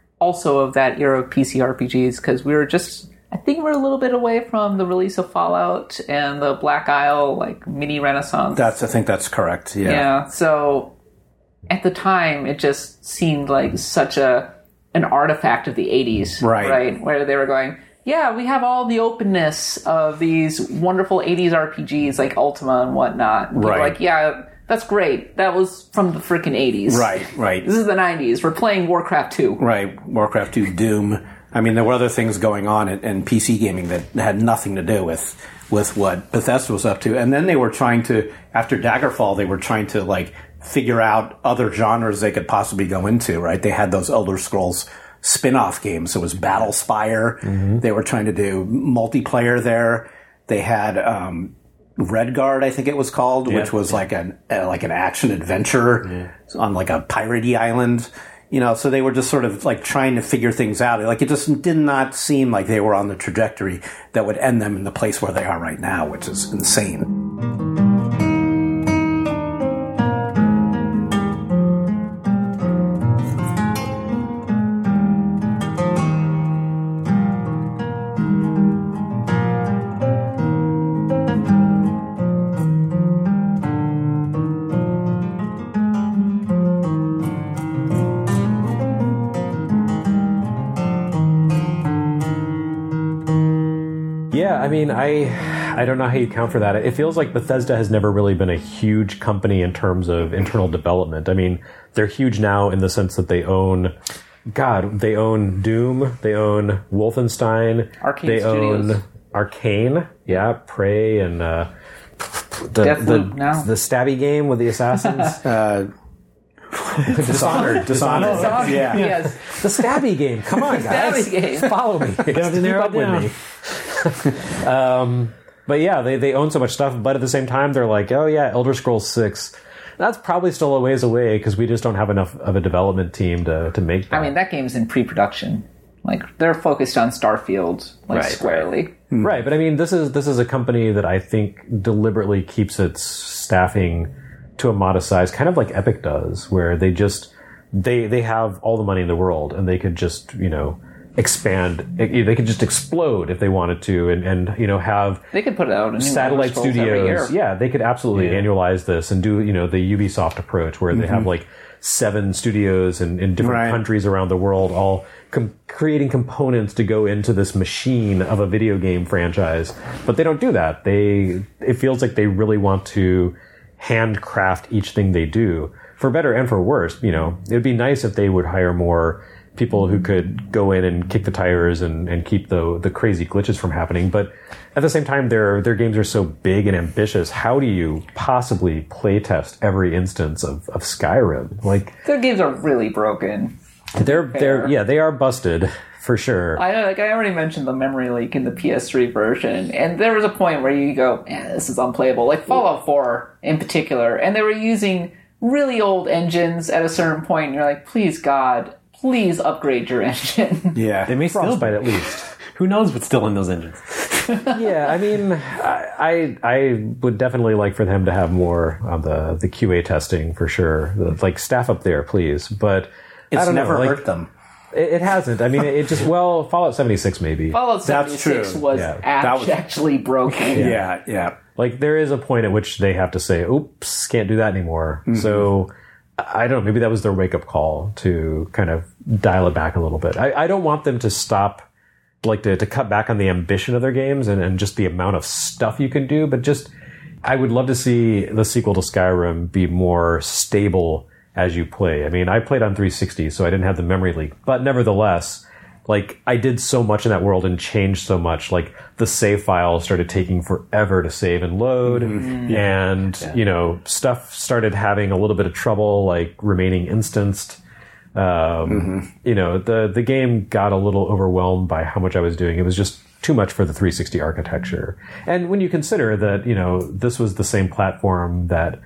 [SPEAKER 3] that era of PC RPGs, because I think we're a little bit away from the release of Fallout and the Black Isle, like, mini renaissance.
[SPEAKER 2] I think that's correct, yeah.
[SPEAKER 3] Yeah, so at the time, it just seemed like such an artifact of the 80s. Right? Where they were going, yeah, we have all the openness of these wonderful 80s RPGs like Ultima and whatnot. And people were like, yeah, that's great. That was from the freaking 80s.
[SPEAKER 2] Right.
[SPEAKER 3] This is the 90s. We're playing Warcraft 2. Right.
[SPEAKER 2] Warcraft 2, Doom. I mean, there were other things going on in PC gaming that had nothing to do with what Bethesda was up to. And then they were trying to, after Daggerfall, they were trying to, like, figure out other genres they could possibly go into, right? They had those Elder Scrolls spin-off games. It was Battlespire. They were trying to do multiplayer there. They had Redguard, I think it was called, which was like an action adventure on like a piratey island. So they were just sort of like trying to figure things out. Like, it just did not seem like they were on the trajectory that would end them in the place where they are right now, which is insane.
[SPEAKER 1] Yeah, I mean, I don't know how you count for that. It feels like Bethesda has never really been a huge company in terms of internal development. I mean, they're huge now in the sense that they own Doom, they own Wolfenstein,
[SPEAKER 3] Arcane Studios.
[SPEAKER 1] Own Arcane, Prey, and the stabby game with the assassins. Dishonored. Yeah.
[SPEAKER 3] Yes.
[SPEAKER 1] The stabby game. Come on, guys.
[SPEAKER 3] Stabby game.
[SPEAKER 1] Follow me. Keep up with me. But yeah, they own so much stuff, but at the same time, they're like, oh yeah, Elder Scrolls 6. That's probably still a ways away because we just don't have enough of a development team to make that.
[SPEAKER 3] I mean, that game's in pre-production. Like, they're focused on Starfield, squarely.
[SPEAKER 1] Right, but I mean, this is a company that I think deliberately keeps its staffing to a modest size, kind of like Epic does, where they have all the money in the world and they could just, expand. They could just explode if they wanted to, and have
[SPEAKER 3] They could put it out in
[SPEAKER 1] satellite
[SPEAKER 3] Elder Scrolls every year.
[SPEAKER 1] studios. Yeah, they could absolutely annualize this and do the Ubisoft approach where they have like 7 studios in different countries around the world, all creating components to go into this machine of a video game franchise. But they don't do that. It feels like they really want to handcraft each thing they do, for better and for worse. It'd be nice if they would hire more people who could go in and kick the tires and keep the crazy glitches from happening. But at the same time, their games are so big and ambitious. How do you possibly playtest every instance of Skyrim? Like,
[SPEAKER 3] Their games are really broken.
[SPEAKER 1] they are busted for sure.
[SPEAKER 3] I already mentioned the memory leak in the PS3 version, and there was a point where you go, this is unplayable. Like Fallout 4 in particular, and they were using really old engines at a certain point, and you're like, please God, please upgrade your engine.
[SPEAKER 2] Yeah.
[SPEAKER 4] They may still
[SPEAKER 1] Frostbite at least.
[SPEAKER 4] Who knows what's still in those engines?
[SPEAKER 1] Yeah, I mean, I would definitely like for them to have more of the QA testing for sure. Like, staff up there, please. But
[SPEAKER 2] It's
[SPEAKER 1] I don't
[SPEAKER 2] never
[SPEAKER 1] know,
[SPEAKER 2] hurt them.
[SPEAKER 1] It hasn't. I mean, it just, Fallout 76 maybe.
[SPEAKER 3] Fallout
[SPEAKER 2] That's
[SPEAKER 3] 76
[SPEAKER 2] true.
[SPEAKER 3] was
[SPEAKER 1] Yeah.
[SPEAKER 3] actually broken.
[SPEAKER 2] Yeah.
[SPEAKER 1] Like, there is a point at which they have to say, oops, can't do that anymore. So, I don't know, maybe that was their wake-up call to kind of dial it back a little bit. I don't want them to stop, like, to cut back on the ambition of their games and just the amount of stuff you can do, but just, I would love to see the sequel to Skyrim be more stable as you play. I mean, I played on 360, so I didn't have the memory leak, but nevertheless, like, I did so much in that world and changed so much. Like, the save file started taking forever to save and load, and, stuff started having a little bit of trouble, like, remaining instanced. The game got a little overwhelmed by how much I was doing. It was just too much for the 360 architecture. And when you consider that, this was the same platform that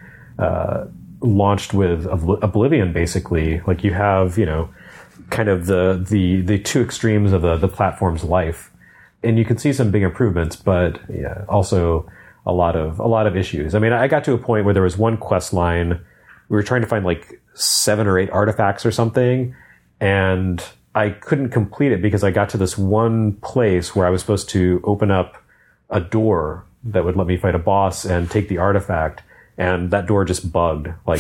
[SPEAKER 1] launched with Oblivion, basically, like, you have, kind of the two extremes of the platform's life, and you can see some big improvements, but also a lot of issues. I mean, I got to a point where there was one quest line. We were trying to find like 7 or 8 artifacts or something, and I couldn't complete it because I got to this one place where I was supposed to open up a door that would let me fight a boss and take the artifact, and that door just bugged. Like,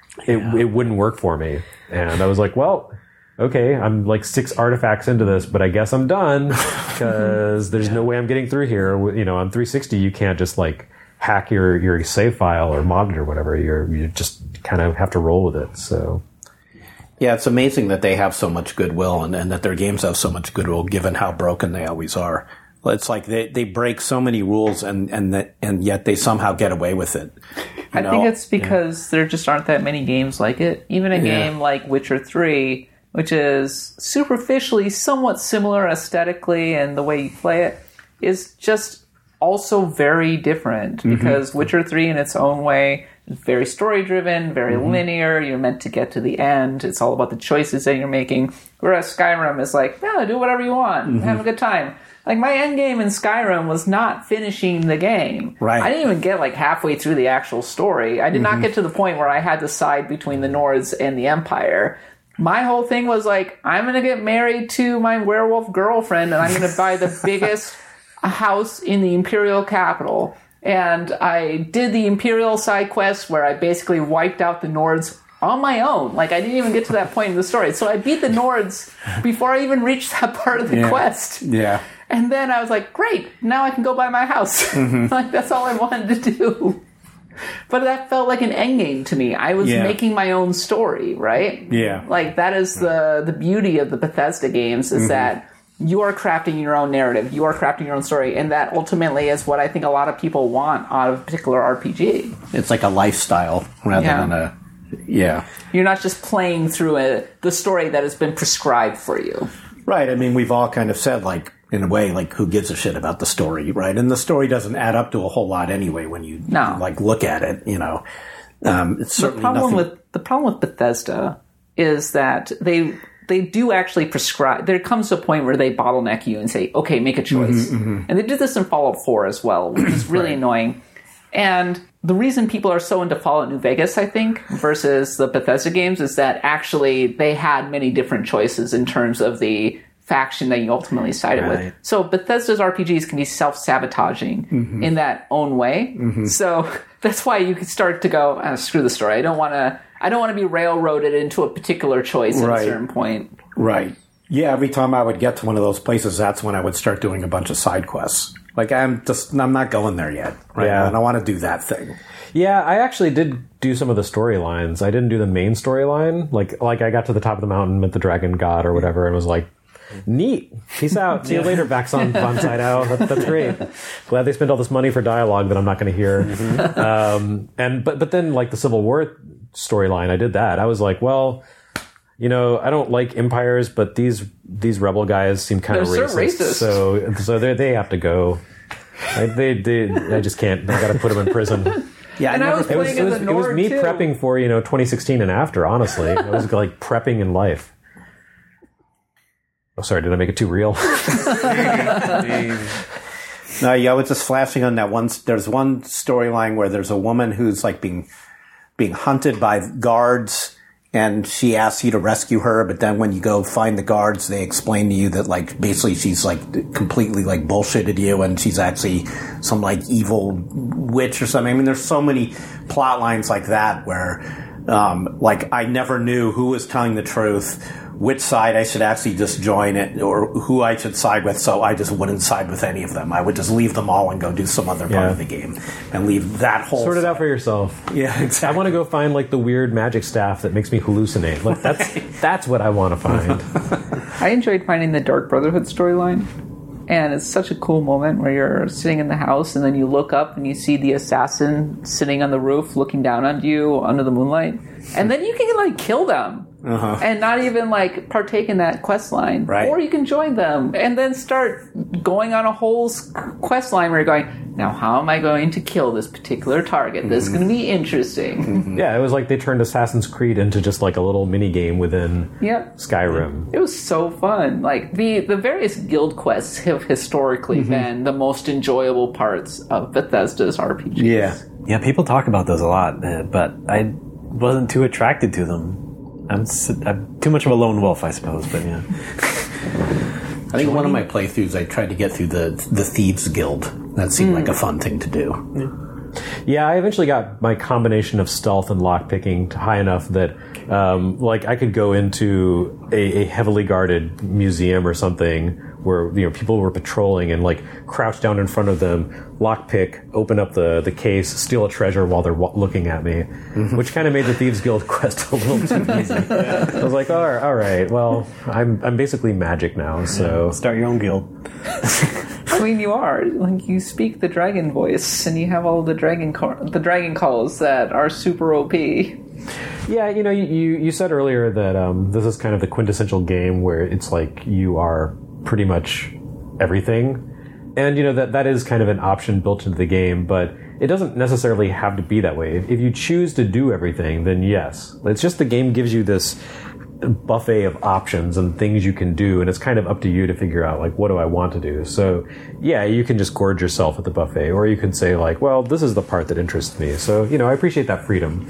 [SPEAKER 1] it wouldn't work for me, and I was like, well, okay, I'm like 6 artifacts into this, but I guess I'm done because there's no way I'm getting through here. On 360, you can't just like hack your save file or mod it or whatever. You just kind of have to roll with it. So,
[SPEAKER 2] yeah, it's amazing that they have so much goodwill and that their games have so much goodwill, given how broken they always are. It's like they break so many rules and yet they somehow get away with it.
[SPEAKER 3] I think it's because there just aren't that many games like it. Even a game like Witcher 3, which is superficially somewhat similar aesthetically and the way you play it, is just also very different, because Witcher 3 in its own way is very story-driven, very linear. You're meant to get to the end. It's all about the choices that you're making. Whereas Skyrim is like, do whatever you want. Have a good time. Like, my end game in Skyrim was not finishing the game.
[SPEAKER 2] Right.
[SPEAKER 3] I didn't even get like halfway through the actual story. I did not get to the point where I had to side between the Nords and the Empire. My whole thing was like, I'm going to get married to my werewolf girlfriend, and I'm going to buy the biggest house in the Imperial capital. And I did the Imperial side quest where I basically wiped out the Nords on my own. Like, I didn't even get to that point in the story. So I beat the Nords before I even reached that part of the quest.
[SPEAKER 2] Yeah.
[SPEAKER 3] And then I was like, great, now I can go buy my house. Like, that's all I wanted to do. But that felt like an endgame to me. I was making my own story, right?
[SPEAKER 2] Yeah.
[SPEAKER 3] Like, that is the beauty of the Bethesda games, is that you are crafting your own narrative. You are crafting your own story. And that ultimately is what I think a lot of people want out of a particular RPG.
[SPEAKER 2] It's like a lifestyle rather than a... Yeah.
[SPEAKER 3] You're not just playing through the story that has been prescribed for you.
[SPEAKER 2] Right. I mean, we've all kind of said, like, in a way, like, who gives a shit about the story, right? And the story doesn't add up to a whole lot anyway when you look at it. It's certainly
[SPEAKER 3] the problem with Bethesda is that they do actually prescribe. There comes a point where they bottleneck you and say, okay, make a choice. And they did this in Fallout 4 as well, which is really annoying. And the reason people are so into Fallout New Vegas, I think, versus the Bethesda games, is that actually they had many different choices in terms of the faction that you ultimately sided
[SPEAKER 4] Right.
[SPEAKER 3] with. So Bethesda's RPGs can be self-sabotaging in that own way. So that's why you can start to go, screw the story. I don't want to be railroaded into a particular choice at
[SPEAKER 2] Right.
[SPEAKER 3] a certain point.
[SPEAKER 2] Right. Yeah, every time I would get to one of those places, that's when I would start doing a bunch of side quests. Like, I'm not going there yet. Right?
[SPEAKER 1] Yeah.
[SPEAKER 2] And I want to do that thing.
[SPEAKER 1] Yeah, I actually did do some of the storylines. I didn't do the main storyline. Like I got to the top of the mountain, met the dragon god or whatever, and was like, neat. Peace out. See you later, Vaxon von Sydow. That's great. Glad they spent all this money for dialogue that I'm not going to hear. But then like the Civil War storyline, I did that. I was like, well, I don't like empires, but these rebel guys seem kind of
[SPEAKER 3] They're
[SPEAKER 1] racist.
[SPEAKER 3] so racist.
[SPEAKER 1] So they have to go. I just can't. I got to put them in prison.
[SPEAKER 2] Yeah,
[SPEAKER 3] And I was
[SPEAKER 1] It was,
[SPEAKER 3] playing
[SPEAKER 1] it
[SPEAKER 3] in
[SPEAKER 1] was,
[SPEAKER 3] the
[SPEAKER 1] it was
[SPEAKER 3] Nord,
[SPEAKER 1] me
[SPEAKER 3] too.
[SPEAKER 1] prepping for 2016 and after. Honestly, it was like prepping in life. Oh, sorry, did I make it too real?
[SPEAKER 2] No, yeah, I was just flashing on that one. There's one storyline where there's a woman who's like being hunted by guards, and she asks you to rescue her. But then when you go find the guards, they explain to you that like basically she's like completely like bullshitted you, and she's actually some like evil witch or something. I mean, there's so many plot lines like that where like I never knew who was telling the truth, which side I should actually just join it, or who I should side with, so I just wouldn't side with any of them. I would just leave them all and go do some other part of the game and leave that whole
[SPEAKER 1] Sort it out
[SPEAKER 2] side.
[SPEAKER 1] for yourself.
[SPEAKER 2] Yeah,
[SPEAKER 1] I
[SPEAKER 2] exactly.
[SPEAKER 1] want to go find like the weird magic staff that makes me hallucinate. Like that's what I want to find.
[SPEAKER 3] I enjoyed finding the Dark Brotherhood storyline. And it's such a cool moment where you're sitting in the house and then you look up and you see the assassin sitting on the roof looking down on you under the moonlight. And then you can like kill them. And not even like partake in that quest line.
[SPEAKER 2] Right.
[SPEAKER 3] Or you can join them and then start going on a whole quest line where you're going, now how am I going to kill this particular target? This is going to be interesting.
[SPEAKER 1] Yeah, it was like they turned Assassin's Creed into just like a little mini game within
[SPEAKER 3] Yep.
[SPEAKER 1] Skyrim.
[SPEAKER 3] It was so fun. Like the various guild quests have historically been the most enjoyable parts of Bethesda's RPGs.
[SPEAKER 2] Yeah.
[SPEAKER 4] Yeah, people talk about those a lot, but I wasn't too attracted to them. I'm too much of a lone wolf, I suppose, but yeah.
[SPEAKER 2] I think one of my playthroughs I tried to get through the Thieves Guild. That seemed like a fun thing to do.
[SPEAKER 1] Yeah, I eventually got my combination of stealth and lockpicking high enough that, like, I could go into a heavily guarded museum or something where people were patrolling and like crouch down in front of them, lockpick, open up the case, steal a treasure while they're looking at me, which kind of made the Thieves Guild quest a little too easy. I was like, all right, well, I'm basically magic now, so
[SPEAKER 4] Start your own guild.
[SPEAKER 3] I mean, you are. Like, you speak the dragon voice, and you have all the dragon calls that are super OP.
[SPEAKER 1] yeah, you said earlier that this is kind of the quintessential game where it's like you are pretty much everything. And, that is kind of an option built into the game, but it doesn't necessarily have to be that way. If you choose to do everything, then yes. It's just the game gives you this buffet of options and things you can do, and it's kind of up to you to figure out, like, what do I want to do? So, yeah, you can just gorge yourself at the buffet, or you can say, like, well, this is the part that interests me. So, I appreciate that freedom.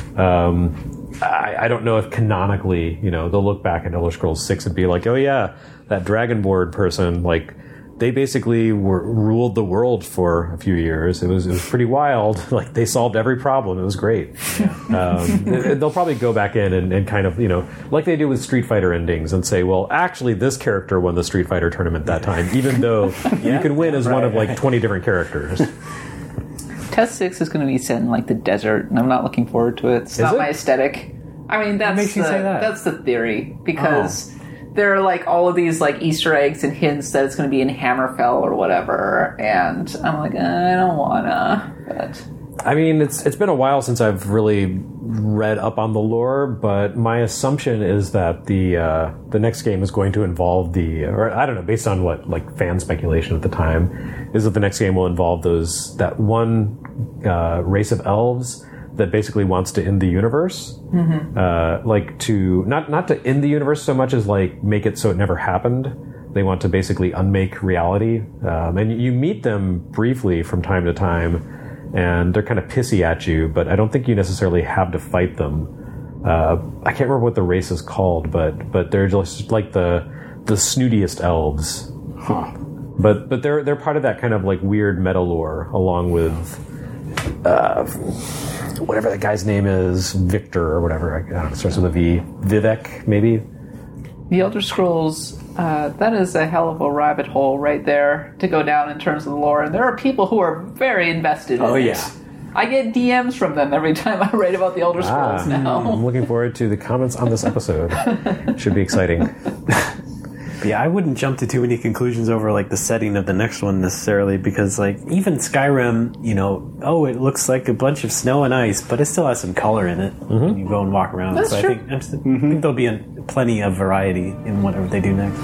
[SPEAKER 1] I don't know if canonically, they'll look back at Elder Scrolls 6 and be like, oh yeah, that Dragonborn person, like, they basically ruled the world for a few years. It was pretty wild. Like, they solved every problem. It was great. They'll probably go back in and kind of, like they do with Street Fighter endings and say, well, actually, this character won the Street Fighter tournament that time, even though you can win as one of like 20 different characters.
[SPEAKER 3] Test 6 is going to be set in like the desert, and I'm not looking forward to it. It's not my aesthetic. I mean, that's
[SPEAKER 4] makes you say that?
[SPEAKER 3] That's the theory, because there are like all of these like Easter eggs and hints that it's going to be in Hammerfell or whatever, and I'm like, I don't wanna. But
[SPEAKER 1] I mean, it's been a while since I've really read up on the lore, but my assumption is that the next game is going to involve or I don't know, based on what like fan speculation at the time, is that the next game will involve that one race of elves that basically wants to end the universe, like to not to end the universe so much as like make it so it never happened. They want to basically unmake reality, and you meet them briefly from time to time. And they're kind of pissy at you, but I don't think you necessarily have to fight them. I can't remember what the race is called, but they're just like the the snootiest elves.
[SPEAKER 2] Huh.
[SPEAKER 1] But they're part of that kind of like weird meta lore, along with whatever that guy's name is, Victor or whatever. I don't know, it starts with a V. Vivek, maybe.
[SPEAKER 3] The Elder Scrolls, that is a hell of a rabbit hole right there to go down in terms of the lore. And there are people who are very invested in it.
[SPEAKER 2] Yeah.
[SPEAKER 3] I get DMs from them every time I write about the Elder Scrolls now.
[SPEAKER 1] I'm looking forward to the comments on this episode. Should be exciting.
[SPEAKER 4] Yeah, I wouldn't jump to too many conclusions over like the setting of the next one necessarily, because like even Skyrim, it looks like a bunch of snow and ice, but it still has some color in it when you go and walk around.
[SPEAKER 3] That's true.
[SPEAKER 4] I think there'll be plenty of variety in whatever they do next.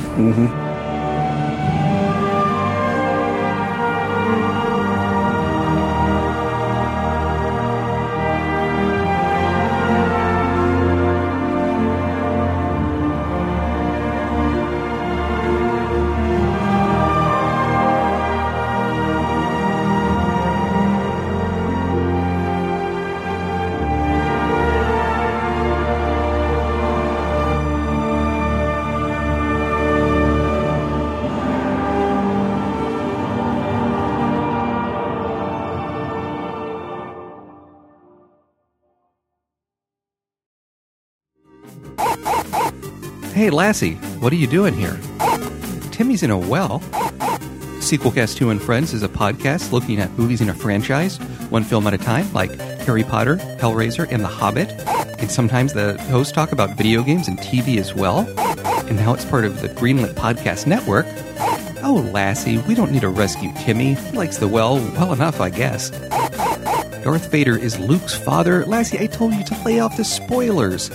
[SPEAKER 5] Hey, Lassie, what are you doing here? Timmy's in a well. Sequelcast 2 and Friends is a podcast looking at movies in a franchise, one film at a time, like Harry Potter, Hellraiser, and The Hobbit. And sometimes the hosts talk about video games and TV as well. And now it's part of the Greenlit Podcast Network. Oh, Lassie, we don't need to rescue Timmy. He likes the well enough, I guess. Darth Vader is Luke's father. Lassie, I told you to lay off the spoilers.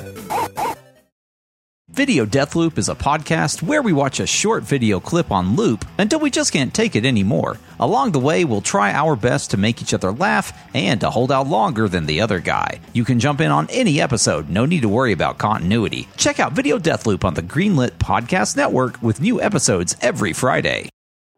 [SPEAKER 6] Video Deathloop is a podcast where we watch a short video clip on loop until we just can't take it anymore. Along the way, we'll try our best to make each other laugh and to hold out longer than the other guy. You can jump in on any episode, no need to worry about continuity. Check out Video Deathloop on the Greenlit Podcast Network with new episodes every Friday.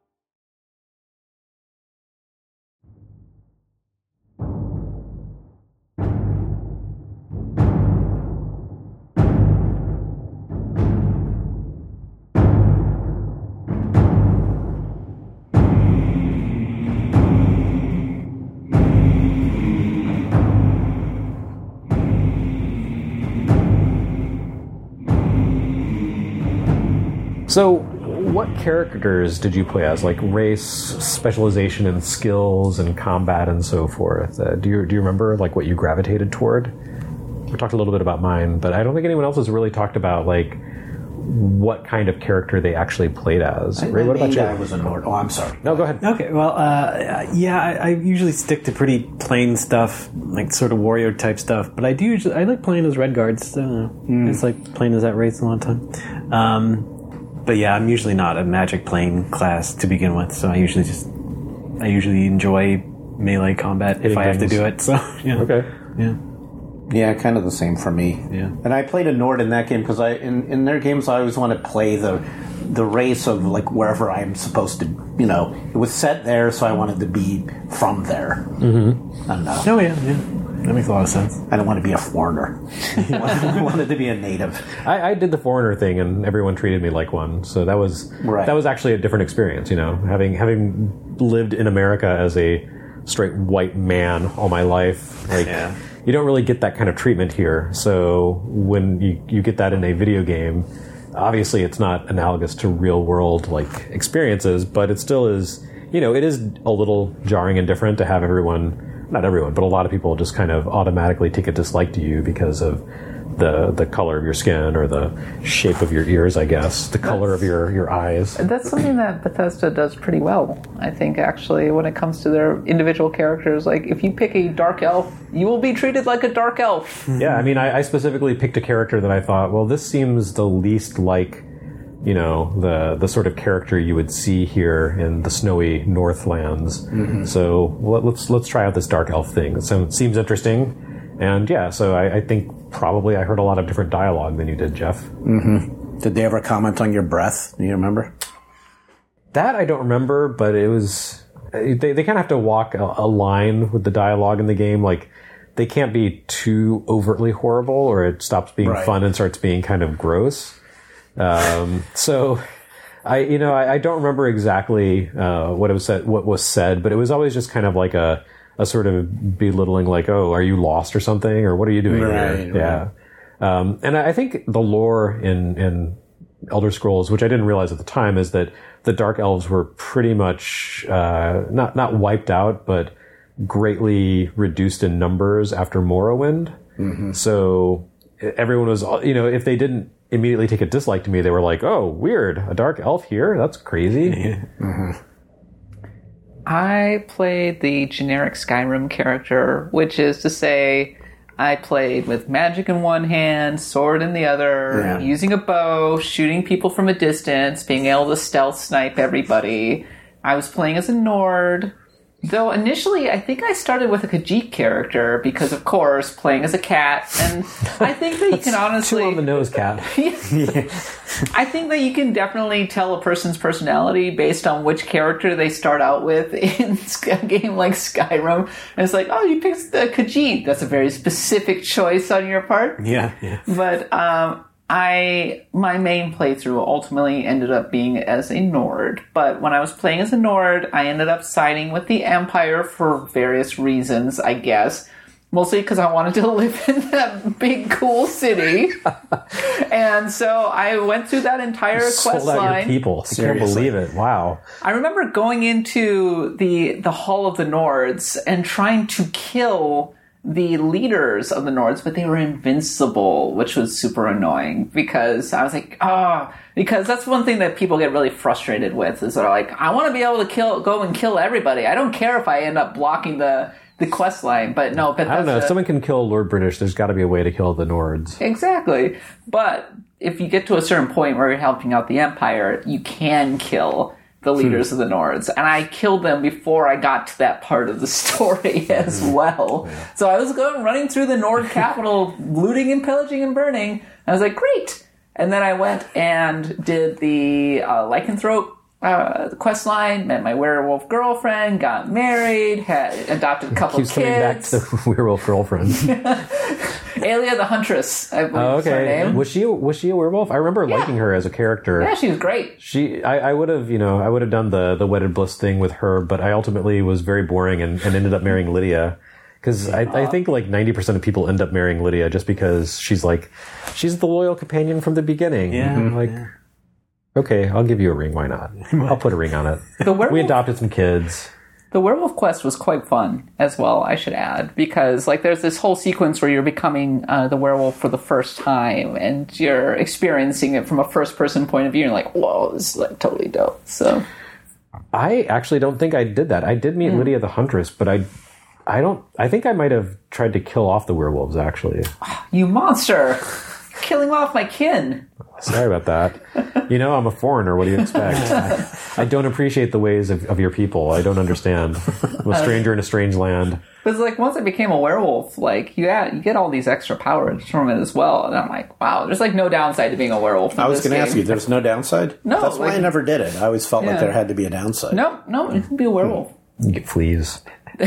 [SPEAKER 1] So, what characters did you play as? Like race, specialization in skills and combat and so forth? Do you remember like what you gravitated toward? We talked a little bit about mine, but I don't think anyone else has really talked about like what kind of character they actually played as. Ray, what about you?
[SPEAKER 2] I was a Nord. Oh, I'm sorry.
[SPEAKER 1] No, go ahead.
[SPEAKER 4] Okay, well, I usually stick to pretty plain stuff, like sort of warrior type stuff. But I like playing as Red Guards. I don't know. It's like playing as that race a long time. But yeah, I'm usually not a magic playing class to begin with, so I usually enjoy melee combat if I have to do it. So yeah.
[SPEAKER 1] Okay.
[SPEAKER 2] Yeah, kind of the same for me.
[SPEAKER 4] Yeah.
[SPEAKER 2] And I played a Nord in that game because in their games I always want to play the race of like wherever I'm supposed to. It was set there, so I wanted to be from there. Mm-hmm. I don't know.
[SPEAKER 4] Oh yeah. That makes a lot of sense.
[SPEAKER 2] I don't want to be a foreigner. I wanted to be a native.
[SPEAKER 1] I did the foreigner thing, and everyone treated me like one. So that was actually a different experience. Having lived in America as a straight white man all my life, you don't really get that kind of treatment here. So when you get that in a video game, obviously it's not analogous to real world like experiences, but it still is. It is a little jarring and different to have everyone. Not everyone, but a lot of people just kind of automatically take a dislike to you because of the color of your skin or the shape of your ears, I guess, the color of your eyes.
[SPEAKER 3] That's something that Bethesda does pretty well, I think, actually, when it comes to their individual characters. Like, if you pick a dark elf, you will be treated like a dark elf.
[SPEAKER 1] Yeah, I mean, I specifically picked a character that I thought, well, this seems the least like the sort of character you would see here in the snowy Northlands. Mm-hmm. So let's try out this dark elf thing. It seems interesting, and yeah. So I think probably I heard a lot of different dialogue than you did, Jeff.
[SPEAKER 2] Mm-hmm. Did they ever comment on your breath? Do you remember?
[SPEAKER 1] That I don't remember, but it was they kind of have to walk a line with the dialogue in the game. Like they can't be too overtly horrible, or it stops being fun and starts being kind of gross. So I don't remember exactly what was said, but it was always just kind of like a sort of belittling, like, oh, are you lost or something, or what are you doing here?
[SPEAKER 2] Right.
[SPEAKER 1] Yeah. And I think the lore in Elder Scrolls, which I didn't realize at the time, is that the Dark Elves were pretty much not wiped out, but greatly reduced in numbers after Morrowind. Mm-hmm. So everyone was, if they didn't immediately take a dislike to me, they were like, oh, weird, a Dark Elf here? That's crazy.
[SPEAKER 2] Mm-hmm.
[SPEAKER 3] I played the generic Skyrim character, which is to say, I played with magic in one hand, sword in the other, using a bow, shooting people from a distance, being able to stealth snipe everybody. I was playing as a Nord. Though initially, I think I started with a Khajiit character because, of course, playing as a cat. And I think that you can honestly...
[SPEAKER 1] Too on the nose, cat.
[SPEAKER 3] I think that you can definitely tell a person's personality based on which character they start out with in a game like Skyrim. And it's like, oh, you picked the Khajiit. That's a very specific choice on your part.
[SPEAKER 2] Yeah.
[SPEAKER 3] But my main playthrough ultimately ended up being as a Nord. But when I was playing as a Nord, I ended up siding with the Empire for various reasons, I guess. Mostly because I wanted to live in that big, cool city. And so I went through that entire quest
[SPEAKER 1] sold out
[SPEAKER 3] line.
[SPEAKER 1] your people. I can't believe it. Wow.
[SPEAKER 3] I remember going into the Hall of the Nords and trying to kill the leaders of the Nords, but they were invincible, which was super annoying because I was like, because that's one thing that people get really frustrated with is they're like, I want to be able to go and kill everybody. I don't care if I end up blocking the quest line, but no. But
[SPEAKER 1] I don't know. If someone can kill Lord British, there's got to be a way to kill the Nords.
[SPEAKER 3] Exactly. But if you get to a certain point where you're helping out the Empire, you can kill the leaders of the Nords. And I killed them before I got to that part of the story as well. Yeah. So I was running through the Nord capital, looting and pillaging and burning. I was like, great. And then I went and did the Lycanthrope quest line, met my werewolf girlfriend, got married, had adopted a couple
[SPEAKER 1] Keeps
[SPEAKER 3] kids.
[SPEAKER 1] Coming back to the werewolf girlfriend.
[SPEAKER 3] Aelia the Huntress, I believe is her name.
[SPEAKER 1] Was she a werewolf? I remember liking her as a character.
[SPEAKER 3] Yeah, she was great.
[SPEAKER 1] I would have done the wedded bliss thing with her, but I ultimately was very boring and ended up marrying Lydia. Because I think like 90% of people end up marrying Lydia just because she's the loyal companion from the beginning. Yeah. Okay, I'll give you a ring. Why not? I'll put a ring on it. We adopted some kids.
[SPEAKER 3] The werewolf quest was quite fun as well, I should add, because there's this whole sequence where you're becoming the werewolf for the first time, and you're experiencing it from a first-person point of view. And you're like, whoa, this is totally dope. So,
[SPEAKER 1] I actually don't think I did that. I did meet Lydia the Huntress, but I think I might have tried to kill off the werewolves. Actually,
[SPEAKER 3] you monster! Killing off my kin.
[SPEAKER 1] Sorry about that. I'm a foreigner. What do you expect? I don't appreciate the ways of your people. I don't understand. I'm a stranger in a strange land.
[SPEAKER 3] Because once I became a werewolf, you get all these extra powers from it as well. And I'm like, wow, there's no downside to being a werewolf.
[SPEAKER 2] I was going to ask you, there's no downside?
[SPEAKER 3] No.
[SPEAKER 2] That's why I never did it. I always felt like there had to be a downside.
[SPEAKER 3] No, you can be a werewolf.
[SPEAKER 1] You get fleas.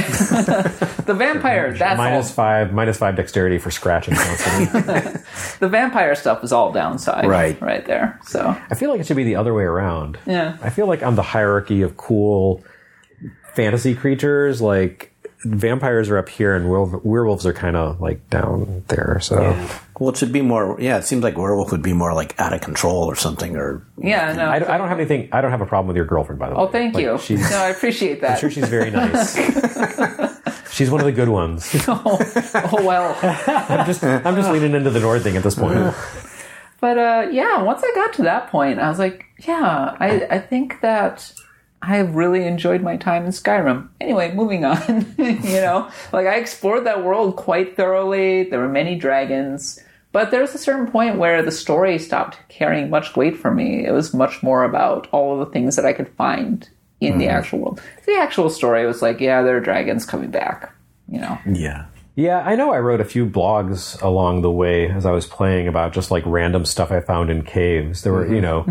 [SPEAKER 3] The vampire, that's
[SPEAKER 1] minus five dexterity for scratching constantly.
[SPEAKER 3] The vampire stuff is all downside. Right there. So
[SPEAKER 1] I feel like it should be the other way around.
[SPEAKER 3] Yeah.
[SPEAKER 1] I feel like on the hierarchy of cool fantasy creatures, vampires are up here and werewolves are kind of down there. So
[SPEAKER 2] well, it should be more. Yeah, it seems like werewolf would be more out of control or something. Or
[SPEAKER 3] yeah, no,
[SPEAKER 1] I don't have anything. I don't have a problem with your girlfriend, by the way.
[SPEAKER 3] Oh, thank you. No, I appreciate that.
[SPEAKER 1] I'm sure she's very nice. She's one of the good ones.
[SPEAKER 3] Oh well.
[SPEAKER 1] I'm just leaning into the Nord thing at this point.
[SPEAKER 3] But once I got to that point, I was like, I think that I have really enjoyed my time in Skyrim. Anyway, moving on. I explored that world quite thoroughly. There were many dragons. But there was a certain point where the story stopped carrying much weight for me. It was much more about all of the things that I could find in the actual world. The actual story was there are dragons coming back,
[SPEAKER 2] Yeah.
[SPEAKER 1] Yeah, I know I wrote a few blogs along the way as I was playing about just random stuff I found in caves. There were,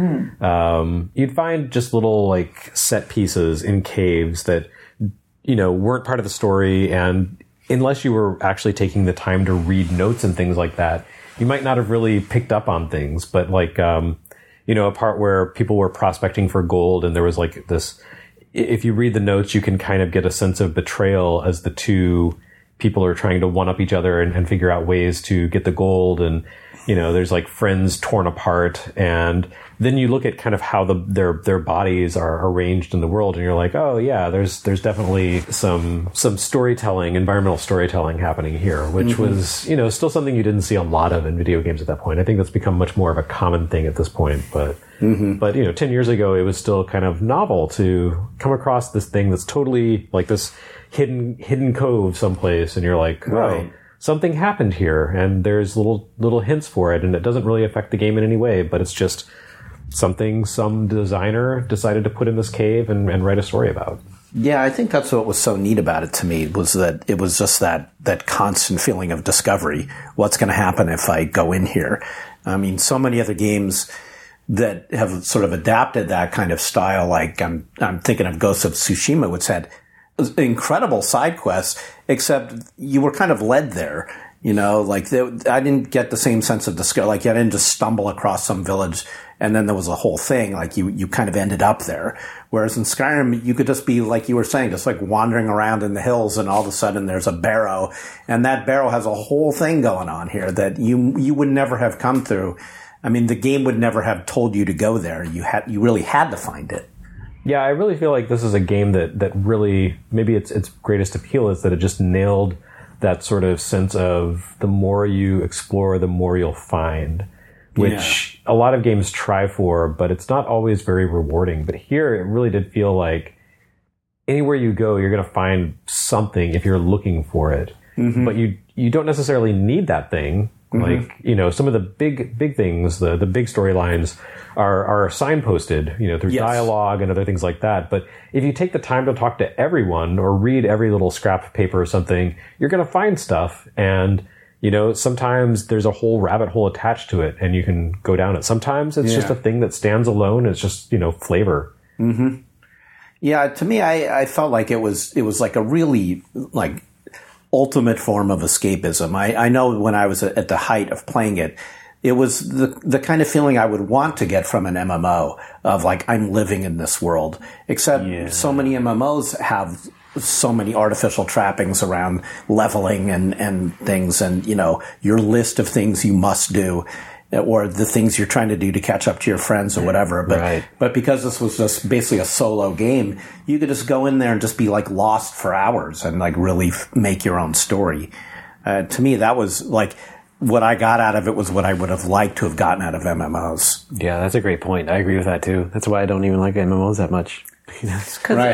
[SPEAKER 1] you'd find just little set pieces in caves that, weren't part of the story. And unless you were actually taking the time to read notes and things like that, you might not have really picked up on things. But a part where people were prospecting for gold, and there was like this. If you read the notes, you can kind of get a sense of betrayal as the two people are trying to one up each other and figure out ways to get the gold. And, there's like friends torn apart. And then you look at kind of how their bodies are arranged in the world, and you're like, oh yeah, there's definitely some storytelling, environmental storytelling happening here, which was, still something you didn't see a lot of in video games at that point. I think that's become much more of a common thing at this point, but 10 years ago, it was still kind of novel to come across this thing that's totally like this hidden cove someplace, and you're like, oh, something happened here, and there's little hints for it, and it doesn't really affect the game in any way, but it's just something some designer decided to put in this cave and write a story about.
[SPEAKER 2] Yeah, I think that's what was so neat about it to me, was that it was just that constant feeling of discovery. What's going to happen if I go in here? I mean, so many other games that have sort of adapted that kind of style, like I'm thinking of Ghost of Tsushima, which had incredible side quests, except you were kind of led there. I didn't get the same sense of discovery. Like, I didn't just stumble across some village and then there was a whole thing. Like, you kind of ended up there. Whereas in Skyrim, you could just be, like you were saying, just like wandering around in the hills, and all of a sudden there's a barrow, and that barrow has a whole thing going on here that you would never have come through. I mean, the game would never have told you to go there. You really had to find it.
[SPEAKER 1] Yeah, I really feel like this is a game that really, maybe its greatest appeal is that it just nailed that sort of sense of the more you explore, the more you'll find, which a lot of games try for, but it's not always very rewarding. But here, it really did feel like anywhere you go, you're going to find something if you're looking for it. Mm-hmm. But you don't necessarily need that thing. Mm-hmm. Like, some of the big things, the big storylines are signposted, through dialogue and other things like that. But if you take the time to talk to everyone or read every little scrap paper or something, you're going to find stuff. And, sometimes there's a whole rabbit hole attached to it and you can go down it. Sometimes it's just a thing that stands alone. It's just, flavor.
[SPEAKER 2] Mm-hmm. Yeah. To me, I felt like it was like a really like ultimate form of escapism. I know when I was at the height of playing it, it was the kind of feeling I would want to get from an MMO of like, I'm living in this world, except so many MMOs have so many artificial trappings around leveling and things, and, your list of things you must do, or the things you're trying to do to catch up to your friends or whatever. But because this was just basically a solo game, you could just go in there and just be like lost for hours and like really make your own story. To me, that was like what I got out of it was what I would have liked to have gotten out of MMOs.
[SPEAKER 4] Yeah, that's a great point. I agree with that too. That's why I don't even like MMOs that much.
[SPEAKER 3] Because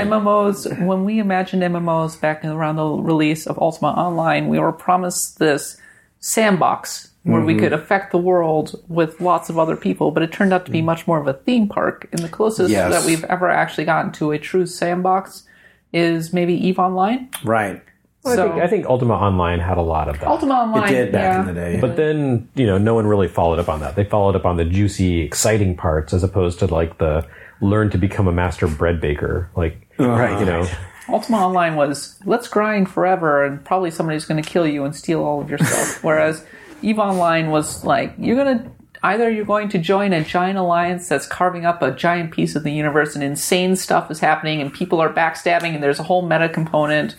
[SPEAKER 3] MMOs, when we imagined MMOs back around the release of Ultima Online, we were promised this sandbox where we could affect the world with lots of other people, but it turned out to be much more of a theme park. And the closest that we've ever actually gotten to a true sandbox is maybe EVE Online.
[SPEAKER 2] Right.
[SPEAKER 1] Well, I think Ultima Online had a lot of that.
[SPEAKER 3] Ultima Online,
[SPEAKER 2] it did back in the day.
[SPEAKER 1] But then, no one really followed up on that. They followed up on the juicy, exciting parts as opposed to like the learn to become a master bread baker. Like,
[SPEAKER 3] Ultima Online was, let's grind forever and probably somebody's going to kill you and steal all of your stuff. Whereas EVE Online was like, you're going to join a giant alliance that's carving up a giant piece of the universe, and insane stuff is happening and people are backstabbing and there's a whole meta component.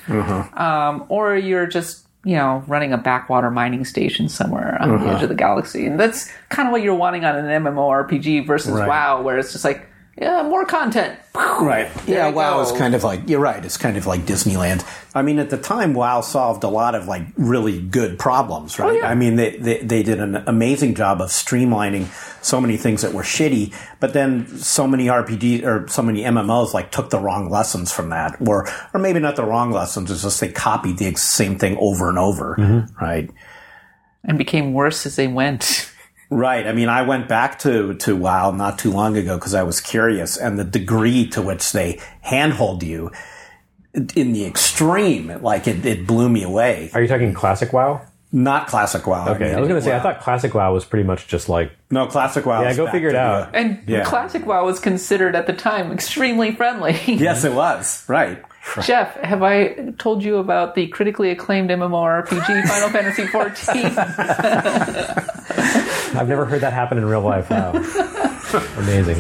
[SPEAKER 3] Or you're just, running a backwater mining station somewhere on the edge of the galaxy. And that's kind of what you're wanting on an MMORPG versus WoW, where it's just like, more content.
[SPEAKER 2] Right. Yeah, WoW is kind of like, you're right, it's kind of like Disneyland. I mean, at the time, WoW solved a lot of like really good problems, right? I mean, they did an amazing job of streamlining so many things that were shitty, but then so many RPG or so many MMOs like took the wrong lessons from that, or maybe not the wrong lessons, it's just they copied the same thing over and over, right?
[SPEAKER 3] And became worse as they went.
[SPEAKER 2] Right. I mean, I went back to WoW not too long ago because I was curious, and the degree to which they handhold you in the extreme, like it blew me away.
[SPEAKER 1] Are you talking classic WoW?
[SPEAKER 2] Not classic WoW.
[SPEAKER 1] Okay, I was going to say, I thought classic WoW was pretty much just like...
[SPEAKER 2] No, classic WoW.
[SPEAKER 1] Yeah, go figure it out.
[SPEAKER 3] And classic WoW was considered at the time extremely friendly.
[SPEAKER 2] Yes, it was. Right.
[SPEAKER 3] Jeff, have I told you about the critically acclaimed MMORPG Final Fantasy XIV?
[SPEAKER 1] I've never heard that happen in real life. Wow. Amazing.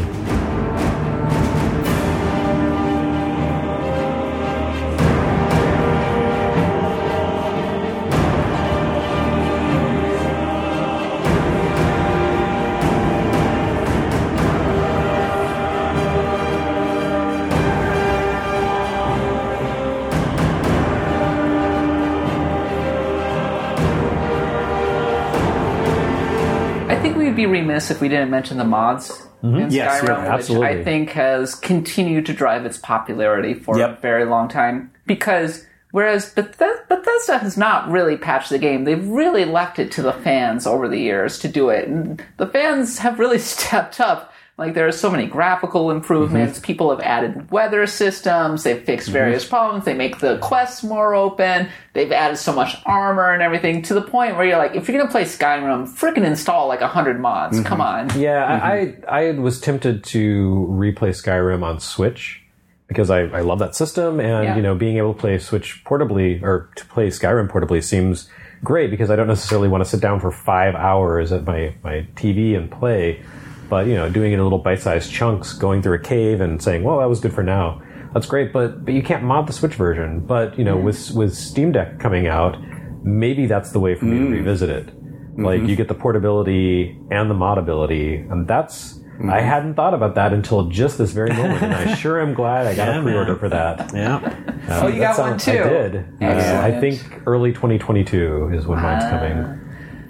[SPEAKER 3] Be remiss if we didn't mention the mods in
[SPEAKER 2] Yes,
[SPEAKER 3] Skyrim,
[SPEAKER 2] yeah,
[SPEAKER 3] which
[SPEAKER 1] absolutely.
[SPEAKER 3] I think has continued to drive its popularity for a very long time. Because whereas Bethesda has not really patched the game, they've really left it to the fans over the years to do it. And the fans have really stepped up. Like, there are so many graphical improvements. People have added weather systems. They've fixed various problems. They make the quests more open. They've added so much armor and everything to the point where you're like, if you're going to play Skyrim, frickin' install like 100 mods. Come on.
[SPEAKER 1] Yeah, I was tempted to replay Skyrim on Switch because I love that system, and being able to play Switch portably or to play Skyrim portably seems great because I don't necessarily want to sit down for 5 hours at my TV and play. But, doing it in little bite-sized chunks, going through a cave and saying, well, that was good for now. That's great, but you can't mod the Switch version. But, with Steam Deck coming out, maybe that's the way for me to revisit it. Like, you get the portability and the modability, and that's... I hadn't thought about that until just this very moment, and I sure am glad I got a pre-order for that.
[SPEAKER 4] Yeah.
[SPEAKER 3] You got one too?
[SPEAKER 1] I did. I think early 2022 is when mine's coming.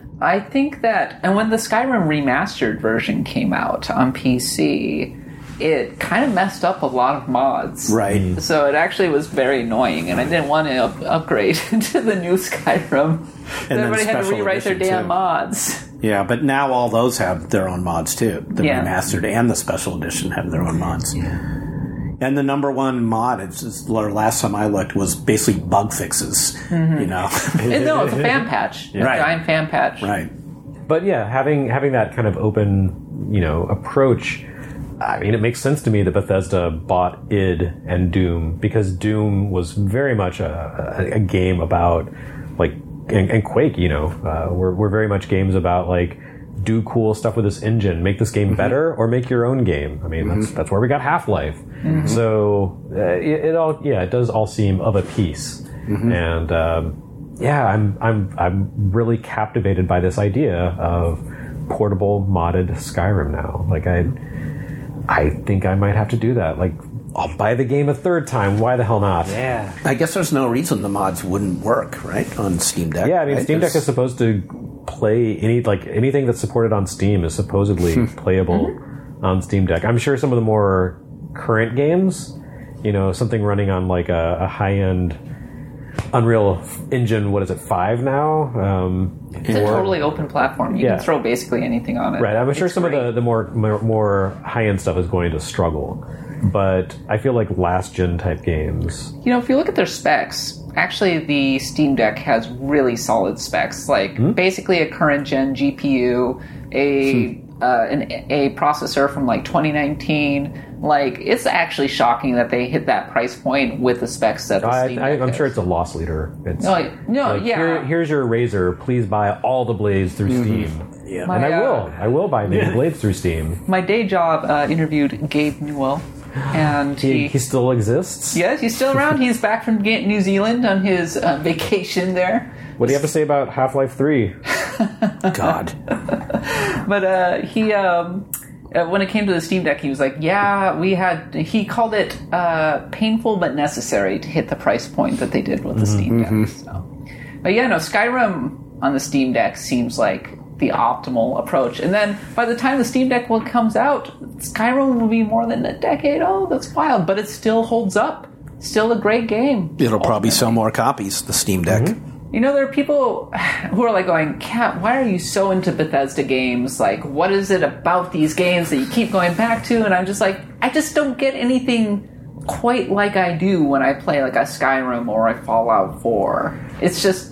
[SPEAKER 3] I think that, and when the Skyrim remastered version came out on PC, it kind of messed up a lot of mods.
[SPEAKER 2] Right.
[SPEAKER 3] So it actually was very annoying, and I didn't want to upgrade to the new Skyrim. So everybody had to
[SPEAKER 2] special
[SPEAKER 3] rewrite their
[SPEAKER 2] edition,
[SPEAKER 3] damn
[SPEAKER 2] too.
[SPEAKER 3] mods.
[SPEAKER 2] Yeah, but now all those have their own mods too. The
[SPEAKER 3] Yeah.
[SPEAKER 2] remastered and the special edition have their own mods. And the number one mod, or last time I looked, was basically bug fixes.
[SPEAKER 3] And no, it's a fan patch.
[SPEAKER 2] Right.
[SPEAKER 3] Giant fan patch.
[SPEAKER 2] Right.
[SPEAKER 1] But yeah, having that kind of open, approach, I mean, it makes sense to me that Bethesda bought id and Doom because Doom was very much a game about, like, and Quake, were very much games about, like, do cool stuff with this engine, make this game better, or make your own game. I mean, that's where we got Half-Life. So it does all seem of a piece, and I'm really captivated by this idea of portable modded Skyrim now. Like I think I might have to do that. Like, I'll buy the game a third time. Why the hell not?
[SPEAKER 4] Yeah.
[SPEAKER 2] I guess there's no reason the mods wouldn't work, right, on Steam Deck.
[SPEAKER 1] Yeah, I mean,
[SPEAKER 2] right?
[SPEAKER 1] Steam Deck is supposed to play anything that's supported on Steam is supposedly playable on Steam Deck. I'm sure some of the more current games, something running on like a high-end Unreal Engine, 5 now?
[SPEAKER 3] It's a totally open platform. You can throw basically anything on it.
[SPEAKER 1] Right, I'm sure
[SPEAKER 3] It's
[SPEAKER 1] some
[SPEAKER 3] great.
[SPEAKER 1] of the more high-end stuff is going to struggle. But I feel like last-gen type games...
[SPEAKER 3] If you look at their specs, actually the Steam Deck has really solid specs. Like, basically a current-gen GPU, a processor from, like, 2019. Like, it's actually shocking that they hit that price point with the specs that the Steam Deck
[SPEAKER 1] I'm
[SPEAKER 3] has.
[SPEAKER 1] sure it's a loss leader. It's,
[SPEAKER 3] yeah.
[SPEAKER 1] Here's your Razer. Please buy all the blades through Steam.
[SPEAKER 2] Yeah.
[SPEAKER 1] And I will. I will buy many blades through Steam.
[SPEAKER 3] My day job interviewed Gabe Newell, and
[SPEAKER 1] He still exists?
[SPEAKER 3] yes, he's still around. He's back from New Zealand on his vacation there.
[SPEAKER 1] What do you have to say about Half-Life 3?
[SPEAKER 2] God.
[SPEAKER 3] But he, when it came to the Steam Deck, he was like, he called it painful but necessary to hit the price point that they did with the Steam Deck. So. But Skyrim on the Steam Deck seems like the optimal approach. And then by the time the Steam Deck comes out, Skyrim will be more than a decade old. That's wild, but it still holds up. Still a great game.
[SPEAKER 2] It'll probably sell more copies, the Steam Deck.
[SPEAKER 3] There are people who are like going, Kat, why are you so into Bethesda games? Like, what is it about these games that you keep going back to? And I'm just like, I just don't get anything quite like I do when I play like a Skyrim or a Fallout 4. It's just,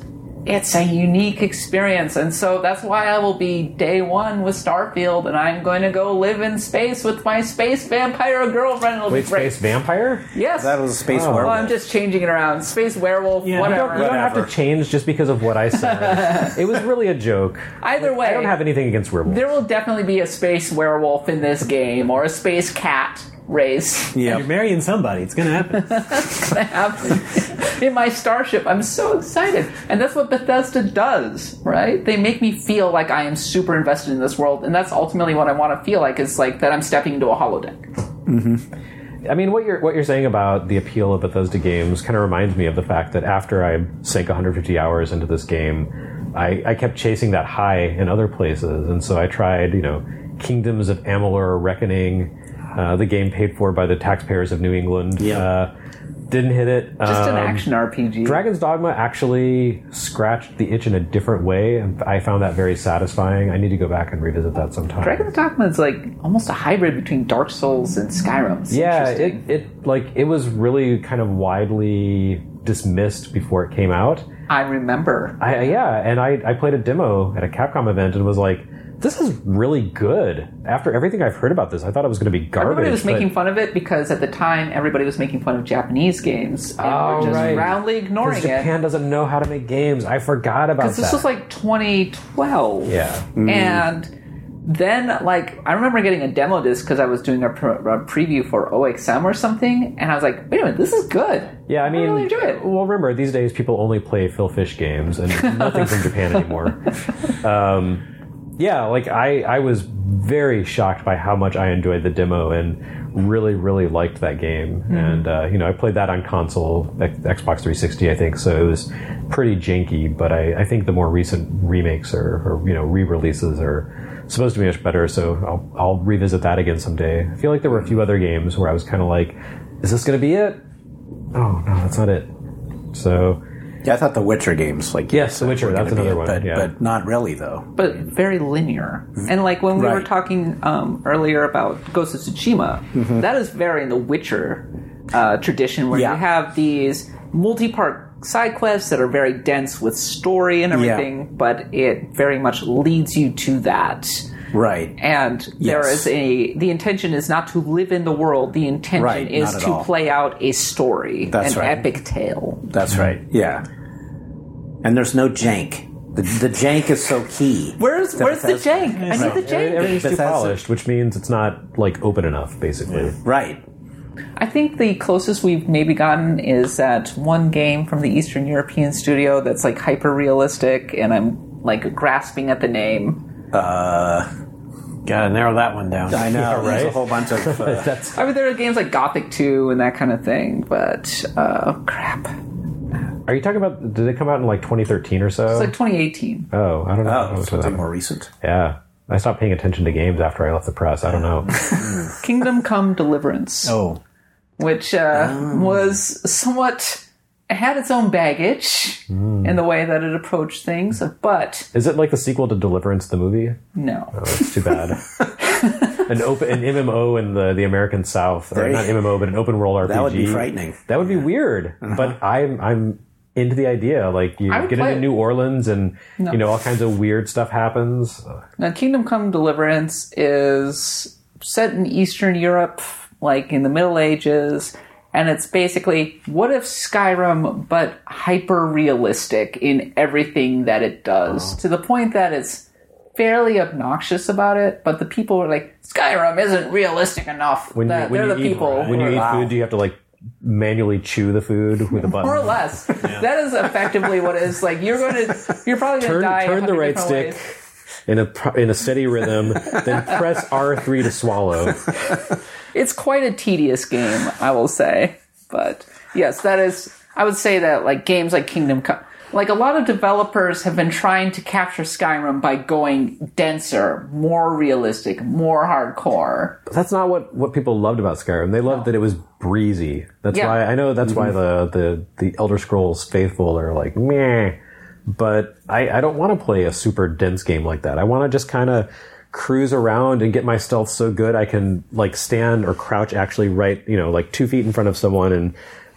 [SPEAKER 3] it's a unique experience, and so that's why I will be day one with Starfield, and I'm going to go live in space with my space vampire girlfriend. It'll be great.
[SPEAKER 1] Space vampire?
[SPEAKER 3] Yes.
[SPEAKER 2] That was a space werewolf.
[SPEAKER 3] Well, I'm just changing it around. Space werewolf,
[SPEAKER 1] You
[SPEAKER 3] whatever.
[SPEAKER 1] don't have to change just because of what I said. It was really a joke.
[SPEAKER 3] Either way,
[SPEAKER 1] I don't have anything against werewolves.
[SPEAKER 3] there will definitely be a space werewolf in this game, or a space cat race.
[SPEAKER 2] Yeah.
[SPEAKER 4] You're marrying somebody. It's going to happen.
[SPEAKER 3] Gonna happen in my starship. I'm so excited, and that's what Bethesda does, right? They make me feel like I am super invested in this world, and that's ultimately what I want to feel like. Is like that I'm stepping into a holodeck.
[SPEAKER 1] I mean, what you're saying about the appeal of Bethesda games kind of reminds me of the fact that after I sank 150 hours into this game, I kept chasing that high in other places, and so I tried, Kingdoms of Amalur: Reckoning, the game paid for by the taxpayers of New England.
[SPEAKER 2] Yeah.
[SPEAKER 1] Didn't hit it.
[SPEAKER 3] Just an action RPG.
[SPEAKER 1] Dragon's Dogma actually scratched the itch in a different way, and I found that very satisfying. I need to go back and revisit that sometime.
[SPEAKER 3] Dragon's Dogma is like almost a hybrid between Dark Souls and Skyrim. It's
[SPEAKER 1] Yeah,
[SPEAKER 3] interesting.
[SPEAKER 1] it was really kind of widely dismissed before it came out.
[SPEAKER 3] I remember.
[SPEAKER 1] I played a demo at a Capcom event and was like, this is really good. After everything I've heard about this, I thought it was going to be garbage.
[SPEAKER 3] Everybody was
[SPEAKER 1] but-
[SPEAKER 3] making fun of it because at the time everybody was making fun of Japanese games and
[SPEAKER 1] Oh,
[SPEAKER 3] were just
[SPEAKER 1] right.
[SPEAKER 3] roundly ignoring
[SPEAKER 1] Because
[SPEAKER 3] it.
[SPEAKER 1] Japan doesn't know how to make games. I forgot about that.
[SPEAKER 3] Because this was like 2012.
[SPEAKER 1] Yeah.
[SPEAKER 3] And then, like, I remember getting a demo disc because I was doing a preview for OXM or something, and I was like, wait a minute, this is good.
[SPEAKER 1] Yeah, I mean,
[SPEAKER 3] really enjoy it.
[SPEAKER 1] Well, remember, these days people only play Phil Fish games and nothing from Japan anymore. I was very shocked by how much I enjoyed the demo and really, really liked that game. And, I played that on console, Xbox 360, I think, so it was pretty janky, but I think the more recent remakes or re-releases are supposed to be much better, so I'll revisit that again someday. I feel like there were a few other games where I was kind of like, is this going to be it? Oh, no, that's not it. So...
[SPEAKER 2] Yeah, I thought the Witcher games, like
[SPEAKER 1] Yes, The Witcher,
[SPEAKER 2] were
[SPEAKER 1] that's
[SPEAKER 2] gonna be
[SPEAKER 1] another
[SPEAKER 2] it,
[SPEAKER 1] one, yeah.
[SPEAKER 2] but not really though.
[SPEAKER 3] But very linear. And like when we were
[SPEAKER 2] Right.
[SPEAKER 3] talking earlier about Ghost of Tsushima, that is very in the Witcher tradition where
[SPEAKER 2] Yeah.
[SPEAKER 3] you have these multi-part side quests that are very dense with story and everything, but it very much leads you to that.
[SPEAKER 2] Right.
[SPEAKER 3] And there
[SPEAKER 2] Yes.
[SPEAKER 3] is the intention is not to live in the world, the intention
[SPEAKER 2] Right,
[SPEAKER 3] is
[SPEAKER 2] not at
[SPEAKER 3] to
[SPEAKER 2] all.
[SPEAKER 3] play out a story,
[SPEAKER 2] That's
[SPEAKER 3] an
[SPEAKER 2] right.
[SPEAKER 3] epic tale.
[SPEAKER 2] That's right. Yeah. And there's no jank. The jank is so key.
[SPEAKER 3] Where's the
[SPEAKER 2] Bethesda.
[SPEAKER 3] jank? I need the jank.
[SPEAKER 1] Everything's too
[SPEAKER 2] Bethesda.
[SPEAKER 1] polished, which means it's not like open enough, basically.
[SPEAKER 2] Right.
[SPEAKER 3] I think the closest we've maybe gotten is that one game from the Eastern European studio that's like hyper realistic, and I'm like grasping at the name.
[SPEAKER 4] Gotta narrow that one down.
[SPEAKER 2] I know.
[SPEAKER 1] Yeah,
[SPEAKER 2] There's a
[SPEAKER 1] right?
[SPEAKER 2] whole bunch of.
[SPEAKER 1] That's
[SPEAKER 3] I mean, there are games like Gothic 2 and that kind of thing, but crap.
[SPEAKER 1] Are you talking about? Did it come out in like 2013 or so?
[SPEAKER 3] It's like 2018.
[SPEAKER 1] Oh, I don't know.
[SPEAKER 2] Oh, something more recent.
[SPEAKER 1] Yeah, I stopped paying attention to games after I left the press. I don't know.
[SPEAKER 3] Kingdom Come Deliverance,
[SPEAKER 4] Oh.
[SPEAKER 3] which was somewhat. It had its own baggage in the way that it approached things, but
[SPEAKER 1] Is it like the sequel to Deliverance, the movie?
[SPEAKER 3] no.
[SPEAKER 1] Oh, that's too bad. an MMO in the American South, or
[SPEAKER 2] There you-
[SPEAKER 1] not MMO, but an open world RPG.
[SPEAKER 2] That would be frightening.
[SPEAKER 1] That would be weird. But I'm into the idea. Like you
[SPEAKER 3] I would
[SPEAKER 1] get
[SPEAKER 3] play
[SPEAKER 1] into
[SPEAKER 3] it.
[SPEAKER 1] New Orleans, and all kinds of weird stuff happens.
[SPEAKER 3] Now, Kingdom Come Deliverance is set in Eastern Europe, like in the Middle Ages, and it's basically what if Skyrim, but hyper realistic in everything that it does, to the point that it's fairly obnoxious about it. But the people are like, Skyrim isn't realistic enough.
[SPEAKER 1] When
[SPEAKER 3] They're the
[SPEAKER 1] eat,
[SPEAKER 3] people.
[SPEAKER 1] when you
[SPEAKER 3] who
[SPEAKER 1] eat
[SPEAKER 3] are-
[SPEAKER 1] food, do you have to like manually chew the food with a button?
[SPEAKER 3] more or less. That is effectively what it is. Like you're probably going to die.
[SPEAKER 1] Turn the
[SPEAKER 3] 100
[SPEAKER 1] right
[SPEAKER 3] different
[SPEAKER 1] stick
[SPEAKER 3] ways.
[SPEAKER 1] in a steady rhythm, then press R3 to swallow.
[SPEAKER 3] It's quite a tedious game, I will say. But yes, that is. I would say that like games like Kingdom Come, like a lot of developers have been trying to capture Skyrim by going denser, more realistic, more hardcore.
[SPEAKER 1] That's not what people loved about Skyrim. They loved that it was breezy. That's
[SPEAKER 3] Yeah.
[SPEAKER 1] why I know that's why the Elder Scrolls faithful are like meh. But I don't want to play a super dense game like that. I want to just kind of cruise around and get my stealth so good I can like stand or crouch actually right, like 2 feet in front of someone and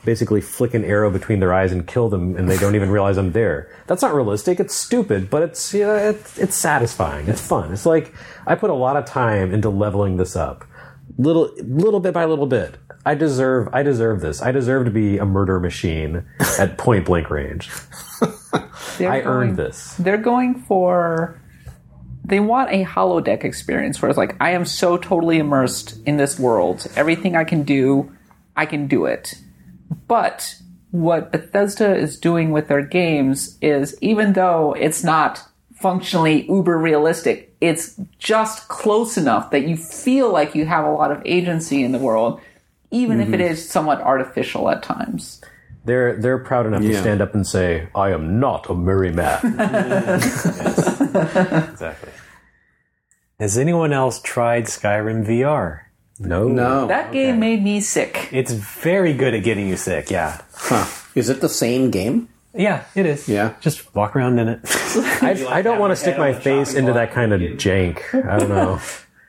[SPEAKER 1] basically flick an arrow between their eyes and kill them, and they don't even realize I'm there. That's not realistic. It's stupid, but it's it's satisfying. It's fun. It's like I put a lot of time into leveling this up, little bit by little bit. I deserve this. I deserve to be a murder machine at point blank range. Earned this.
[SPEAKER 3] They're going for. They want a holodeck experience where it's like, I am so totally immersed in this world. Everything I can do it. But what Bethesda is doing with their games is, even though it's not functionally uber realistic, it's just close enough that you feel like you have a lot of agency in the world, even if it is somewhat artificial at times.
[SPEAKER 1] They're proud enough to stand up and say, I am not a merry man.
[SPEAKER 4] Exactly. Has anyone else tried Skyrim VR?
[SPEAKER 2] No.
[SPEAKER 3] That game made me sick.
[SPEAKER 4] It's very good at getting you sick, yeah.
[SPEAKER 2] Huh. Is it the same game?
[SPEAKER 4] Yeah, it is.
[SPEAKER 2] Yeah.
[SPEAKER 4] Just walk around in it.
[SPEAKER 1] I don't want to stick my face into that kind of jank. I don't know.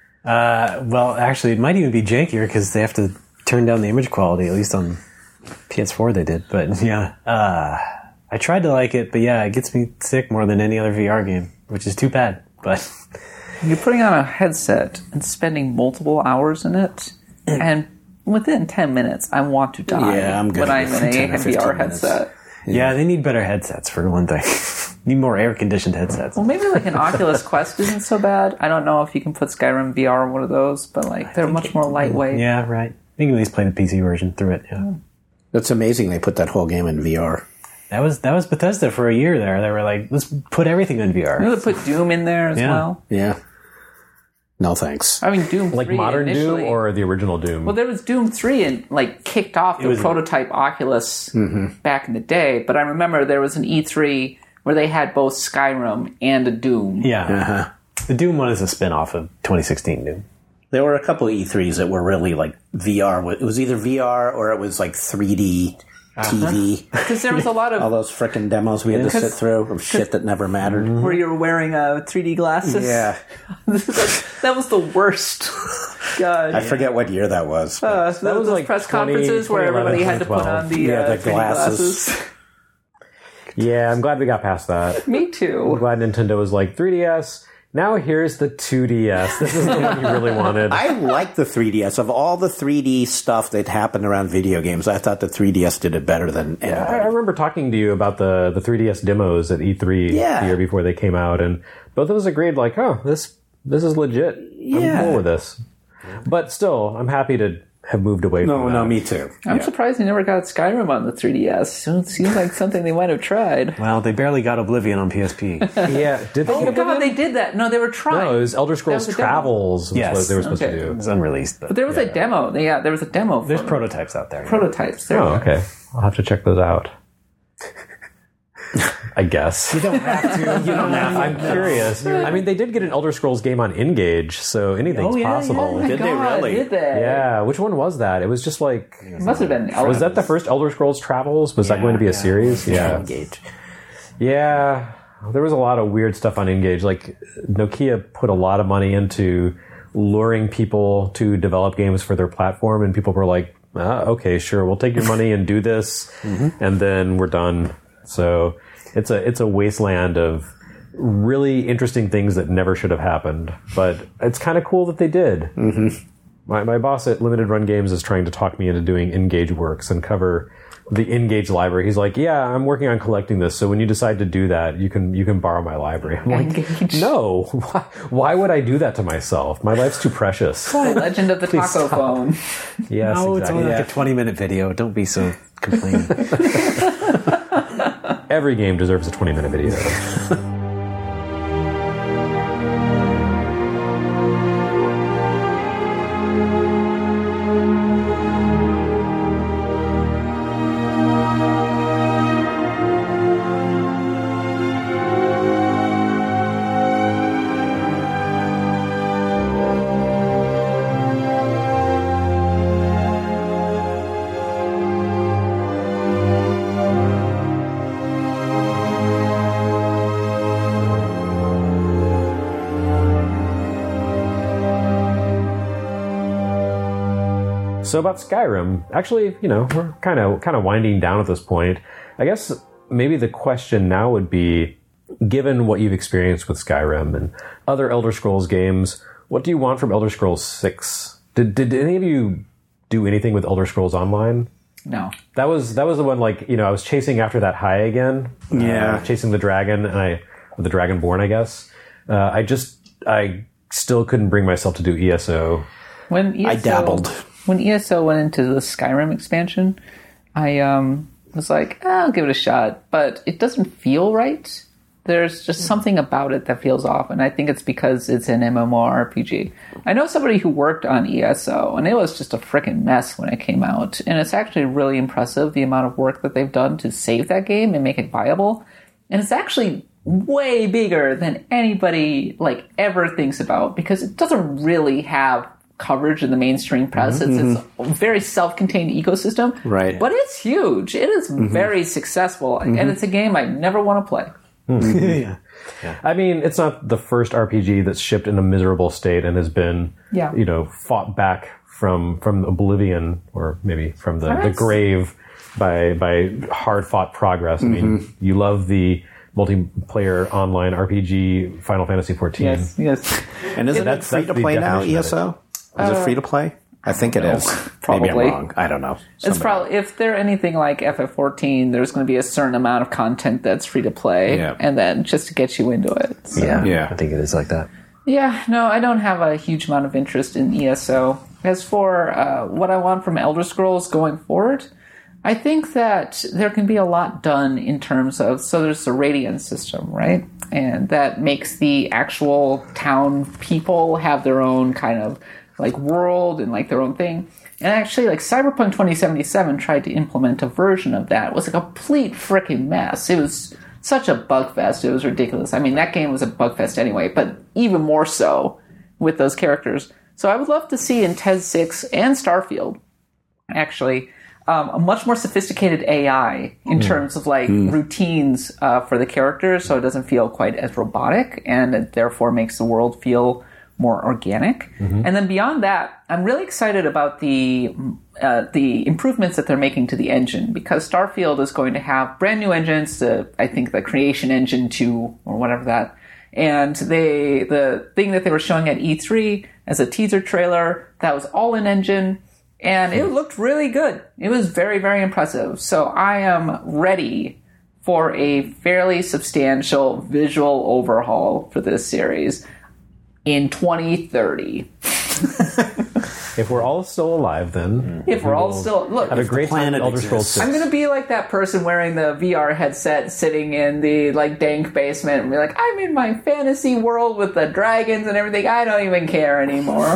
[SPEAKER 4] Well, actually, it might even be jankier because they have to turn down the image quality, at least on PS4 they did. But yeah, I tried to like it, but yeah, it gets me sick more than any other VR game, which is too bad. But
[SPEAKER 3] You're putting on a headset and spending multiple hours in it, and within 10 minutes, I want to die
[SPEAKER 2] Yeah, I'm good
[SPEAKER 3] when I'm
[SPEAKER 2] with
[SPEAKER 3] in
[SPEAKER 2] 10
[SPEAKER 3] a
[SPEAKER 2] or 15
[SPEAKER 3] VR
[SPEAKER 2] minutes.
[SPEAKER 3] headset.
[SPEAKER 4] yeah, they need better headsets for one thing. Need more air-conditioned headsets.
[SPEAKER 3] Well, maybe like an Oculus Quest isn't so bad. I don't know if you can put Skyrim VR on one of those, but like they're much more lightweight.
[SPEAKER 4] Yeah, right. You can at least play the PC version through it. Yeah,
[SPEAKER 2] That's amazing they put that whole game in VR.
[SPEAKER 4] that was Bethesda for a year there. They were like, let's put everything in VR.
[SPEAKER 3] You know, they put Doom in there as
[SPEAKER 4] Yeah.
[SPEAKER 3] well.
[SPEAKER 2] Yeah. No thanks.
[SPEAKER 3] I mean, Doom
[SPEAKER 1] Like
[SPEAKER 3] 3
[SPEAKER 1] modern
[SPEAKER 3] initially.
[SPEAKER 1] Doom or the original Doom?
[SPEAKER 3] Well, there was Doom 3 and like kicked off the
[SPEAKER 4] was-
[SPEAKER 3] prototype Oculus back in the day, but I remember there was an E3 where they had both Skyrim and a Doom.
[SPEAKER 4] Yeah,
[SPEAKER 2] Uh-huh.
[SPEAKER 4] the Doom one is a spin-off of 2016 Doom.
[SPEAKER 2] There were a couple of E3s that were really like VR. It was either VR or it was like 3D TV.
[SPEAKER 3] Because there was a lot
[SPEAKER 2] All
[SPEAKER 3] of
[SPEAKER 2] those frickin' demos we had to sit through of shit that never mattered.
[SPEAKER 3] where you were wearing 3D glasses.
[SPEAKER 2] Yeah.
[SPEAKER 3] That was the worst. God.
[SPEAKER 2] I forget what year that was. but-
[SPEAKER 3] That was
[SPEAKER 1] was
[SPEAKER 3] those
[SPEAKER 1] like
[SPEAKER 3] press
[SPEAKER 1] 20,
[SPEAKER 3] conferences where
[SPEAKER 1] 2011,
[SPEAKER 3] everybody had to put
[SPEAKER 1] 2012.
[SPEAKER 3] on the,
[SPEAKER 2] Yeah, the
[SPEAKER 3] 3D
[SPEAKER 2] glasses.
[SPEAKER 1] Yeah, I'm glad we got past that.
[SPEAKER 3] Me
[SPEAKER 1] I'm
[SPEAKER 3] too.
[SPEAKER 1] glad Nintendo was like, 3DS, now here's the 2DS. This is the one you really wanted.
[SPEAKER 2] I like the 3DS. Of all the 3D stuff that happened around video games, I thought the 3DS did it better than
[SPEAKER 1] I
[SPEAKER 2] anybody.
[SPEAKER 1] remember talking to you about the 3DS demos at E3
[SPEAKER 2] Yeah.
[SPEAKER 1] the year before they came out, and both of us agreed, like, oh, this is legit.
[SPEAKER 2] Yeah.
[SPEAKER 1] I'm cool with this. But still, I'm happy to have moved away from that.
[SPEAKER 2] No, me too.
[SPEAKER 3] I'm surprised they never got Skyrim on the 3DS. It seems like something they might have tried.
[SPEAKER 4] Well, they barely got Oblivion on PSP.
[SPEAKER 1] Yeah, did they?
[SPEAKER 3] Oh god, they did that. No, they were trying.
[SPEAKER 1] No, it was Elder Scrolls
[SPEAKER 3] That was a demo.
[SPEAKER 1] Travels was
[SPEAKER 4] Yes.
[SPEAKER 1] what they were supposed
[SPEAKER 3] Okay.
[SPEAKER 1] to do.
[SPEAKER 4] It's unreleased, but
[SPEAKER 3] There was a demo. Yeah, there was a demo.
[SPEAKER 4] there's
[SPEAKER 3] for
[SPEAKER 4] prototypes out there.
[SPEAKER 3] prototypes. There.
[SPEAKER 1] Oh, okay. I'll have to check those out. I guess.
[SPEAKER 4] You don't have to. You don't have to.
[SPEAKER 1] I'm curious. I mean, they did get an Elder Scrolls game on Engage, so anything's
[SPEAKER 4] Oh, yeah,
[SPEAKER 1] possible.
[SPEAKER 3] Oh my
[SPEAKER 2] Did they
[SPEAKER 3] god,
[SPEAKER 2] really?
[SPEAKER 3] did they?
[SPEAKER 1] Yeah, which one was that? It was just like,
[SPEAKER 3] It must have been.
[SPEAKER 1] was that the first Elder Scrolls Travels? Was that going to be a series? Yeah.
[SPEAKER 2] Engage.
[SPEAKER 1] Yeah. There was a lot of weird stuff on Engage. Like, Nokia put a lot of money into luring people to develop games for their platform, and people were like, okay, sure, we'll take your money and do this, and then we're done. So it's a wasteland of really interesting things that never should have happened, but it's kind of cool that they did. Mm-hmm. My boss at Limited Run Games is trying to talk me into doing Engage Works and cover the Engage library. He's like, yeah, I'm working on collecting this, so when you decide to do that, you can borrow my library. I'm like,
[SPEAKER 3] Engage.
[SPEAKER 1] no, why would I do that to myself? My life's too precious.
[SPEAKER 3] Legend of the Taco
[SPEAKER 1] stop.
[SPEAKER 3] Phone.
[SPEAKER 1] Yes,
[SPEAKER 4] No, it's
[SPEAKER 1] exactly.
[SPEAKER 4] only like a 20-minute video. Don't be so complaining.
[SPEAKER 1] Every game deserves a 20-minute video. So about Skyrim, actually, we're kind of winding down at this point. I guess maybe the question now would be, given what you've experienced with Skyrim and other Elder Scrolls games, what do you want from Elder Scrolls 6? Did any of you do anything with Elder Scrolls Online?
[SPEAKER 3] No.
[SPEAKER 1] That was the one, I was chasing after that high again.
[SPEAKER 2] Yeah.
[SPEAKER 1] Chasing the dragon, the Dragonborn, I guess. I still couldn't bring myself to do ESO.
[SPEAKER 2] I dabbled.
[SPEAKER 3] When ESO went into the Skyrim expansion, I was like, I'll give it a shot, but it doesn't feel right. There's just something about it that feels off, and I think it's because it's an MMORPG. I know somebody who worked on ESO, and it was just a freaking mess when it came out, and it's actually really impressive, the amount of work that they've done to save that game and make it viable, and it's actually way bigger than anybody ever thinks about, because it doesn't really have coverage in the mainstream press. It's a very self-contained ecosystem,
[SPEAKER 2] right?
[SPEAKER 3] But it's huge. It is very successful, and it's a game I never want to play.
[SPEAKER 2] Yeah.
[SPEAKER 1] I mean, it's not the first RPG that's shipped in a miserable state and has been, fought back from oblivion, or maybe from the grave by hard-fought progress. I mean, you love the multiplayer online RPG Final Fantasy XIV.
[SPEAKER 3] Yes.
[SPEAKER 2] And isn't it free to play now, ESO? Is it free to play? I think it is.
[SPEAKER 3] Probably.
[SPEAKER 2] Maybe I'm wrong. I don't know.
[SPEAKER 3] It's probably, if they're anything like FF14, there's going to be a certain amount of content that's free to play, and then just to get you into it. So.
[SPEAKER 4] Yeah, I think it is like that.
[SPEAKER 3] Yeah, no, I don't have a huge amount of interest in ESO. As for what I want from Elder Scrolls going forward, I think that there can be a lot done in terms of, so there's the Radiant system, right? And that makes the actual town people have their own kind of world and their own thing. And actually, Cyberpunk 2077 tried to implement a version of that. It was a complete freaking mess. It was such a bug fest. It was ridiculous. I mean, that game was a bug fest anyway, but even more so with those characters. So I would love to see in TES 6 and Starfield, actually, a much more sophisticated AI in terms of routines for the characters, so it doesn't feel quite as robotic, and it therefore makes the world feel more organic. And then beyond that, I'm really excited about the improvements that they're making to the engine, because Starfield is going to have brand new engines, I think the Creation Engine 2 or whatever that. And the thing that they were showing at E3 as a teaser trailer, that was all in engine, and it looked really good. It was very, very impressive. So I am ready for a fairly substantial visual overhaul for this series in 2030.
[SPEAKER 1] If we're all still alive, then
[SPEAKER 3] if we're all still
[SPEAKER 1] have a great time in Elder Scrolls 6.
[SPEAKER 3] I'm gonna be like that person wearing the VR headset, sitting in the dank basement, and be like, I'm in my fantasy world with the dragons and everything. I don't even care anymore.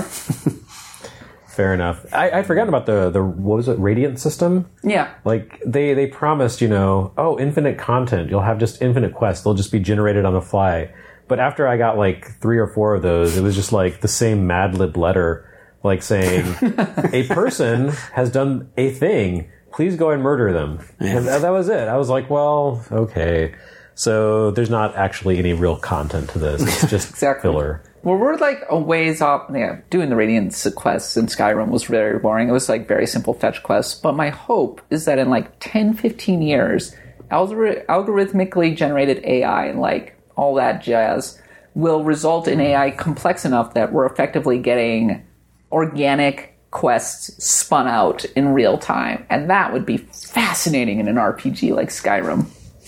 [SPEAKER 1] Fair enough. I forgot about the what was it, Radiant system?
[SPEAKER 3] Yeah.
[SPEAKER 1] They promised, infinite content. You'll have just infinite quests. They'll just be generated on the fly. But after I got 3 or 4 of those, it was just the same Mad Lib letter, saying, a person has done a thing. Please go and murder them. Yeah. And that was it. I was like, well, okay. So there's not actually any real content to this. It's just filler.
[SPEAKER 3] Well, we're a ways off. Yeah, doing the Radiant quests in Skyrim was very boring. It was very simple fetch quests. But my hope is that in 10, 15 years, algorithmically generated AI and all that jazz will result in AI complex enough that we're effectively getting organic quests spun out in real time. And that would be fascinating in an RPG like Skyrim.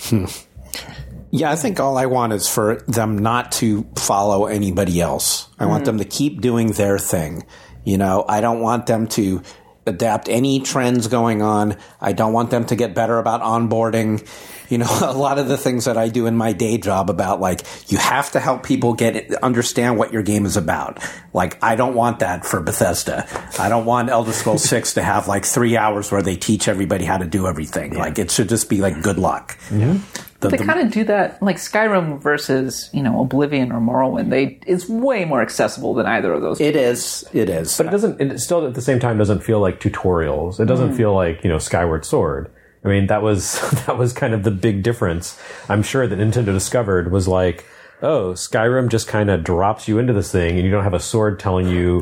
[SPEAKER 2] Yeah, I think all I want is for them not to follow anybody else. I want them to keep doing their thing. I don't want them to adapt any trends going on. I don't want them to get better about onboarding. A lot of the things that I do in my day job about you have to help people understand what your game is about. I don't want that for Bethesda. I don't want Elder Scrolls 6 to have 3 hours where they teach everybody how to do everything. Yeah. It should just be good luck.
[SPEAKER 1] Yeah.
[SPEAKER 3] They kind of do that, Skyrim versus, Oblivion or Morrowind. It's way more accessible than either of those.
[SPEAKER 2] It is.
[SPEAKER 1] But it still at the same time doesn't feel like tutorials. It doesn't feel like, Skyward Sword. I mean, that was kind of the big difference. I'm sure that Nintendo discovered was Skyrim just kind of drops you into this thing, and you don't have a sword telling you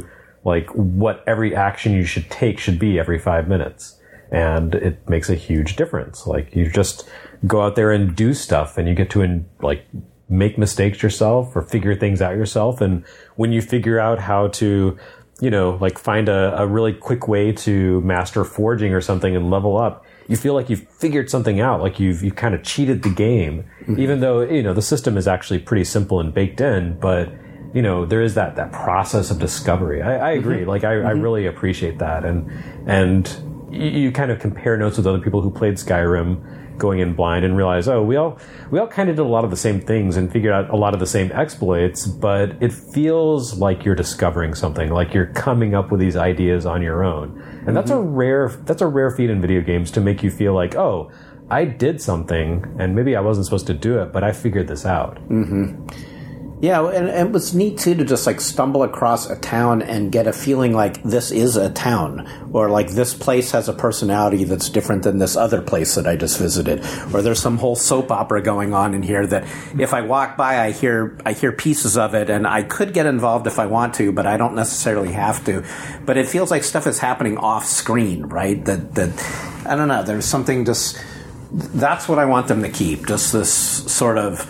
[SPEAKER 1] like what every action you should take should be every 5 minutes. And it makes a huge difference. Like, you just go out there and do stuff, and you get to like make mistakes yourself or figure things out yourself. And when you figure out how to, you know, like find a really quick way to master forging or something and level up, you feel like you've figured something out, like you've kind of cheated the game, even though, you know, the system is actually pretty simple and baked in, but, you know, there is that process of discovery. I agree. Like, I really appreciate that. And you kind of compare notes with other people who played Skyrim going in blind and realize, oh, we all kind of did a lot of the same things and figured out a lot of the same exploits, but it feels like you're discovering something, like you're coming up with these ideas on your own. And that's a rare feat in video games, to make you feel like, oh, I did something and maybe I wasn't supposed to do it, but I figured this out.
[SPEAKER 2] Yeah, and it was neat, too, to just, like, stumble across a town and get a feeling like this is a town, or like this place has a personality that's different than this other place that I just visited, or there's some whole soap opera going on in here that if I walk by, I hear pieces of it, and I could get involved if I want to, but I don't necessarily have to. But it feels like stuff is happening off screen, right? That I don't know, there's something just... That's what I want them to keep, just this sort of...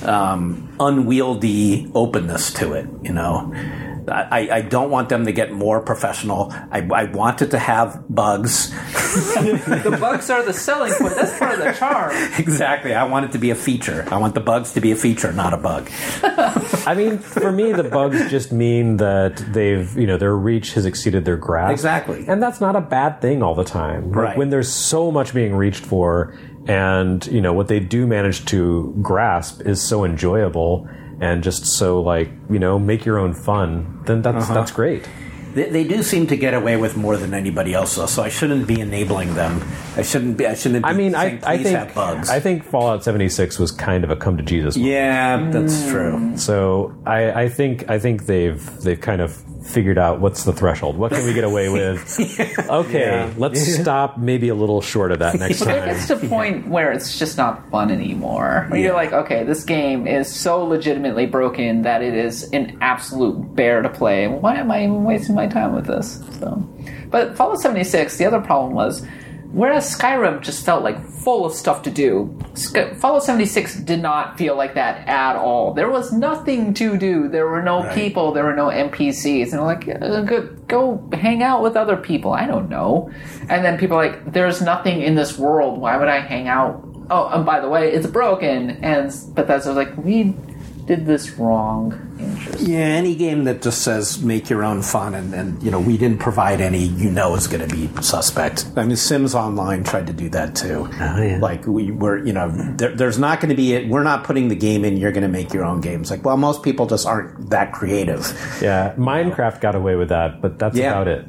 [SPEAKER 2] unwieldy openness to it, you know. I don't want them to get more professional. I want it to have bugs.
[SPEAKER 3] The bugs are the selling point. That's part of the charm.
[SPEAKER 2] Exactly. I want it to be a feature. I want the bugs to be a feature, not a bug.
[SPEAKER 1] I mean, for me, the bugs just mean that their reach has exceeded their grasp.
[SPEAKER 2] Exactly.
[SPEAKER 1] And that's not a bad thing all the time.
[SPEAKER 2] Right.
[SPEAKER 1] Like, when there's so much being reached for, and, you know, what they do manage to grasp is so enjoyable and just so, like, you know, make your own fun, then that's great.
[SPEAKER 2] They do seem to get away with more than anybody else, though, so I shouldn't be enabling them. I shouldn't be saying, please have bugs.
[SPEAKER 1] I think Fallout 76 was kind of a come to Jesus moment.
[SPEAKER 2] Yeah, that's true.
[SPEAKER 1] So I think they've kind of figured out what's the threshold. What can we get away with? Okay, let's stop maybe a little short of that next time.
[SPEAKER 3] But it gets to a point where it's just not fun anymore. Where you're like, okay, this game is so legitimately broken that it is an absolute bear to play. Why am I even wasting my time with this? So, but Fallout 76, the other problem was, whereas Skyrim just felt like full of stuff to do, Fallout 76 did not feel like that at all. There was nothing to do. There were no people. There were no NPCs. And like, go hang out with other people. I don't know. And then people are like, there's nothing in this world. Why would I hang out? Oh, and by the way, it's broken. And Bethesda was like, we did this wrong. Interesting.
[SPEAKER 2] Yeah, any game that just says make your own fun and you know, we didn't provide any, you know, is going to be suspect. I mean, Sims Online tried to do that too. Oh, yeah. Like, we're, you know, there's not going to be, we're not putting the game in, you're going to make your own games. Like, well, most people just aren't that creative.
[SPEAKER 1] Yeah, Minecraft got away with that, but that's about it.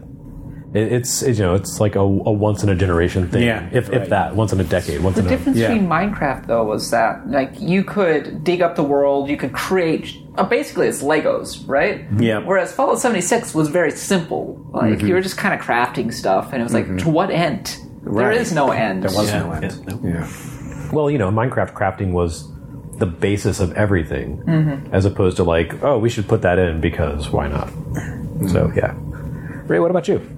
[SPEAKER 1] It's you know, it's like a once in a generation thing. Yeah, if that, once in a decade.
[SPEAKER 3] The difference between Minecraft, though, was that, like, you could dig up the world, you could create, basically it's Legos, right?
[SPEAKER 2] Yeah.
[SPEAKER 3] Whereas Fallout 76 was very simple. Like, you were just kind of crafting stuff, and it was like, to what end? There is no end.
[SPEAKER 2] There was no end. Yeah.
[SPEAKER 1] Well, you know, Minecraft crafting was the basis of everything, as opposed to like, oh, we should put that in because why not? So, yeah. Ray, what about you?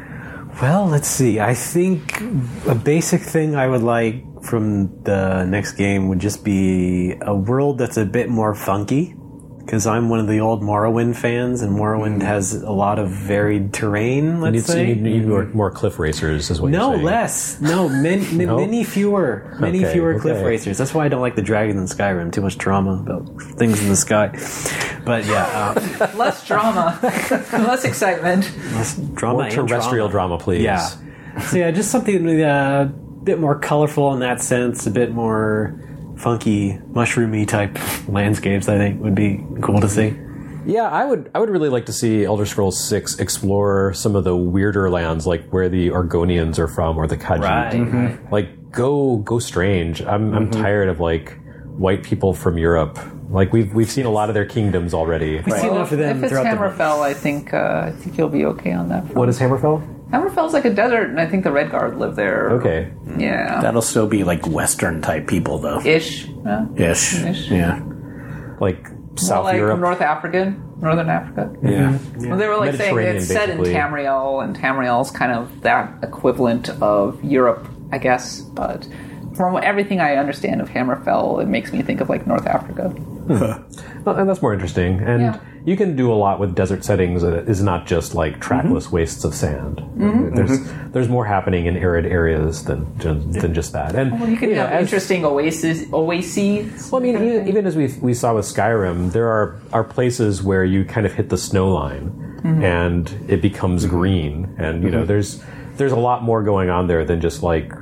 [SPEAKER 4] Well, let's see. I think a basic thing I would like from the next game would just be a world that's a bit more funky. Because I'm one of the old Morrowind fans, and Morrowind has a lot of varied terrain, let's say.
[SPEAKER 1] You need more cliff racers, is what you're saying.
[SPEAKER 4] No, less. No, many fewer. Many fewer cliff racers. That's why I don't like the dragons in Skyrim. Too much drama about things in the sky. But yeah.
[SPEAKER 3] Less drama. Less excitement.
[SPEAKER 4] Less drama.
[SPEAKER 1] More terrestrial drama, please.
[SPEAKER 4] Yeah. So yeah, just something a bit more colorful in that sense, a bit more funky, mushroomy type landscapes, I think, would be cool to see.
[SPEAKER 1] Yeah, I would really like to see Elder Scrolls 6 explore some of the weirder lands, like where the Argonians are from, or the Khajiit.
[SPEAKER 3] Right.
[SPEAKER 1] Like, go strange. I'm tired of, like, white people from Europe. Like, we've seen a lot of their kingdoms already.
[SPEAKER 4] We've seen enough of them.
[SPEAKER 3] If it's Hammerfell, I think you'll be okay on that front.
[SPEAKER 1] What is Hammerfell?
[SPEAKER 3] Hammerfell's like a desert, and I think the Redguard live there.
[SPEAKER 1] Okay.
[SPEAKER 3] Yeah.
[SPEAKER 2] That'll still be like Western type people, though.
[SPEAKER 3] Ish.
[SPEAKER 2] Ish. Yeah.
[SPEAKER 1] Like South
[SPEAKER 3] like
[SPEAKER 1] Europe.
[SPEAKER 3] Northern Africa.
[SPEAKER 2] Yeah.
[SPEAKER 3] Well, they were like saying
[SPEAKER 1] Mediterranean,
[SPEAKER 3] it's set in
[SPEAKER 1] basically.
[SPEAKER 3] Tamriel, and Tamriel's kind of that equivalent of Europe, I guess. But from everything I understand of Hammerfell, it makes me think of like North Africa.
[SPEAKER 1] Well, and that's more interesting. And
[SPEAKER 3] Yeah.
[SPEAKER 1] you can do a lot with desert settings that is not just like trackless wastes of sand. There's more happening in arid areas than just that. And
[SPEAKER 3] Well, you can have
[SPEAKER 1] as-
[SPEAKER 3] interesting oases.
[SPEAKER 1] Well, I mean, even as we saw with Skyrim, there are places where you kind of hit the snow line and it becomes green, and there's a lot more going on there than just like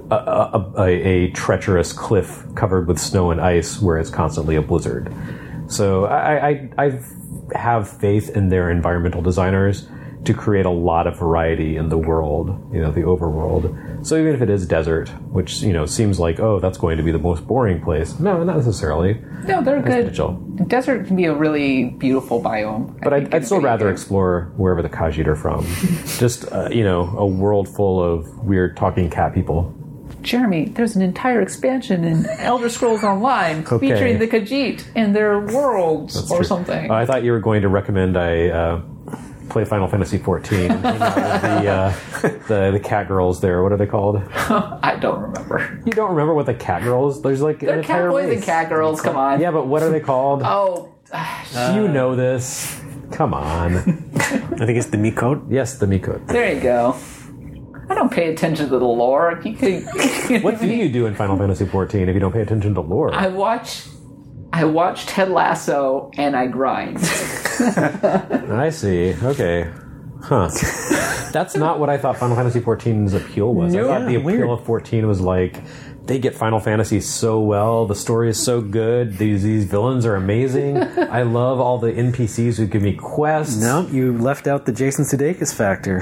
[SPEAKER 1] a treacherous cliff covered with snow and ice where it's constantly a blizzard. So I have faith in their environmental designers to create a lot of variety in the world, the overworld. So even if it is desert, which, seems like, oh, that's going to be the most boring place. No, not necessarily.
[SPEAKER 3] No, they're good.
[SPEAKER 1] potential.
[SPEAKER 3] Desert can be a really beautiful biome.
[SPEAKER 1] But
[SPEAKER 3] I think,
[SPEAKER 1] I'd
[SPEAKER 3] in
[SPEAKER 1] still
[SPEAKER 3] video
[SPEAKER 1] rather
[SPEAKER 3] games.
[SPEAKER 1] explore wherever the Khajiit are from. Just, a world full of weird talking cat people.
[SPEAKER 3] Jeremy, there's an entire expansion in Elder Scrolls Online featuring the Khajiit and their worlds or
[SPEAKER 1] True.
[SPEAKER 3] something.
[SPEAKER 1] I thought you were going to recommend I play Final Fantasy XIV and hang out with the cat girls there. What are they called?
[SPEAKER 3] I don't remember.
[SPEAKER 1] You don't remember what the cat girls? There's like
[SPEAKER 3] They're
[SPEAKER 1] an entire
[SPEAKER 3] cat boys
[SPEAKER 1] race.
[SPEAKER 3] and cat girls. Come on.
[SPEAKER 1] Yeah, but what are they called?
[SPEAKER 3] Oh,
[SPEAKER 1] You know this. Come on.
[SPEAKER 4] I think it's the Mikot.
[SPEAKER 1] Yes, the Mikot.
[SPEAKER 3] there you go. I don't pay attention to the lore. You could.
[SPEAKER 1] What do you do in Final Fantasy XIV if you don't pay attention to lore?
[SPEAKER 3] I watch Ted Lasso and I grind.
[SPEAKER 1] I see. Okay. Huh. That's not what I thought Final Fantasy XIV's appeal was. I thought the appeal
[SPEAKER 4] weird.
[SPEAKER 1] of 14 was like, they get Final Fantasy so well, the story is so good, these villains are amazing, I love all the NPCs who give me quests.
[SPEAKER 4] No, you left out the Jason Sudeikis factor.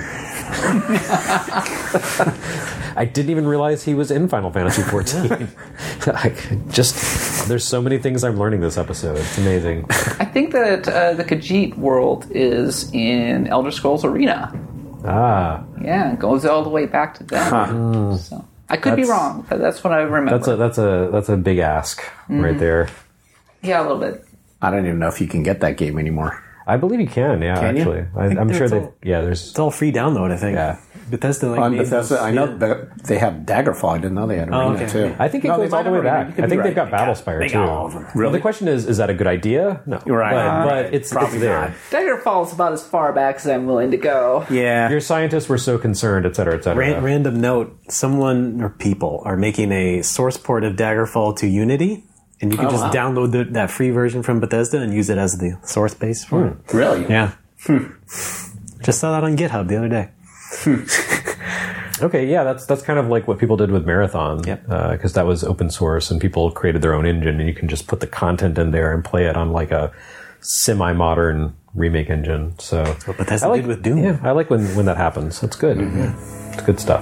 [SPEAKER 1] I didn't even realize he was in Final Fantasy XIV. There's so many things I'm learning this episode. It's amazing.
[SPEAKER 3] I think that the Khajiit world is in Elder Scrolls Arena.
[SPEAKER 1] Ah,
[SPEAKER 3] Yeah, it goes all the way back to them. So I could be wrong, but that's what I remember.
[SPEAKER 1] that's a big ask right there.
[SPEAKER 3] Yeah, a little bit.
[SPEAKER 2] I don't even know if you can get that game anymore.
[SPEAKER 1] I believe you can. Yeah,
[SPEAKER 2] Can you?
[SPEAKER 1] actually,
[SPEAKER 4] think
[SPEAKER 1] I'm sure
[SPEAKER 4] there's
[SPEAKER 1] that. Yeah, there's.
[SPEAKER 4] It's all free download, I think.
[SPEAKER 1] Yeah.
[SPEAKER 4] Bethesda
[SPEAKER 2] On
[SPEAKER 4] made
[SPEAKER 2] Bethesda,
[SPEAKER 4] those-
[SPEAKER 2] I know that they have Daggerfall. I didn't know they had Arena
[SPEAKER 4] okay.
[SPEAKER 2] too.
[SPEAKER 1] I think it
[SPEAKER 2] No,
[SPEAKER 1] goes
[SPEAKER 2] they
[SPEAKER 1] all the
[SPEAKER 2] might
[SPEAKER 1] way
[SPEAKER 2] have Arena.
[SPEAKER 1] back.
[SPEAKER 2] You could
[SPEAKER 1] I
[SPEAKER 2] be
[SPEAKER 1] think
[SPEAKER 2] right.
[SPEAKER 1] they've got Battlespire
[SPEAKER 4] They
[SPEAKER 1] too.
[SPEAKER 4] got all of them.
[SPEAKER 2] Really?
[SPEAKER 1] The question is that a good idea? No.
[SPEAKER 2] Right.
[SPEAKER 1] But it's
[SPEAKER 2] Probably
[SPEAKER 1] there.
[SPEAKER 2] not.
[SPEAKER 3] Daggerfall's about as far back as I'm willing to go.
[SPEAKER 4] Yeah.
[SPEAKER 1] Your scientists were so concerned, et cetera, et cetera.
[SPEAKER 4] Random note: someone or people are making a source port of Daggerfall to Unity, and you can just download that free version from Bethesda and use it as the source base for it.
[SPEAKER 2] Really?
[SPEAKER 4] Yeah. Just saw that on GitHub the other day.
[SPEAKER 1] Okay, yeah, that's kind of like what people did with Marathon.
[SPEAKER 4] Yep.
[SPEAKER 1] Because that was open source and people created their own engine, and you can just put the content in there and play it on like a semi-modern remake engine. So
[SPEAKER 4] What Bethesda
[SPEAKER 1] I like,
[SPEAKER 4] did with Doom.
[SPEAKER 1] Yeah, I like when that happens. It's good. Yeah. It's good stuff.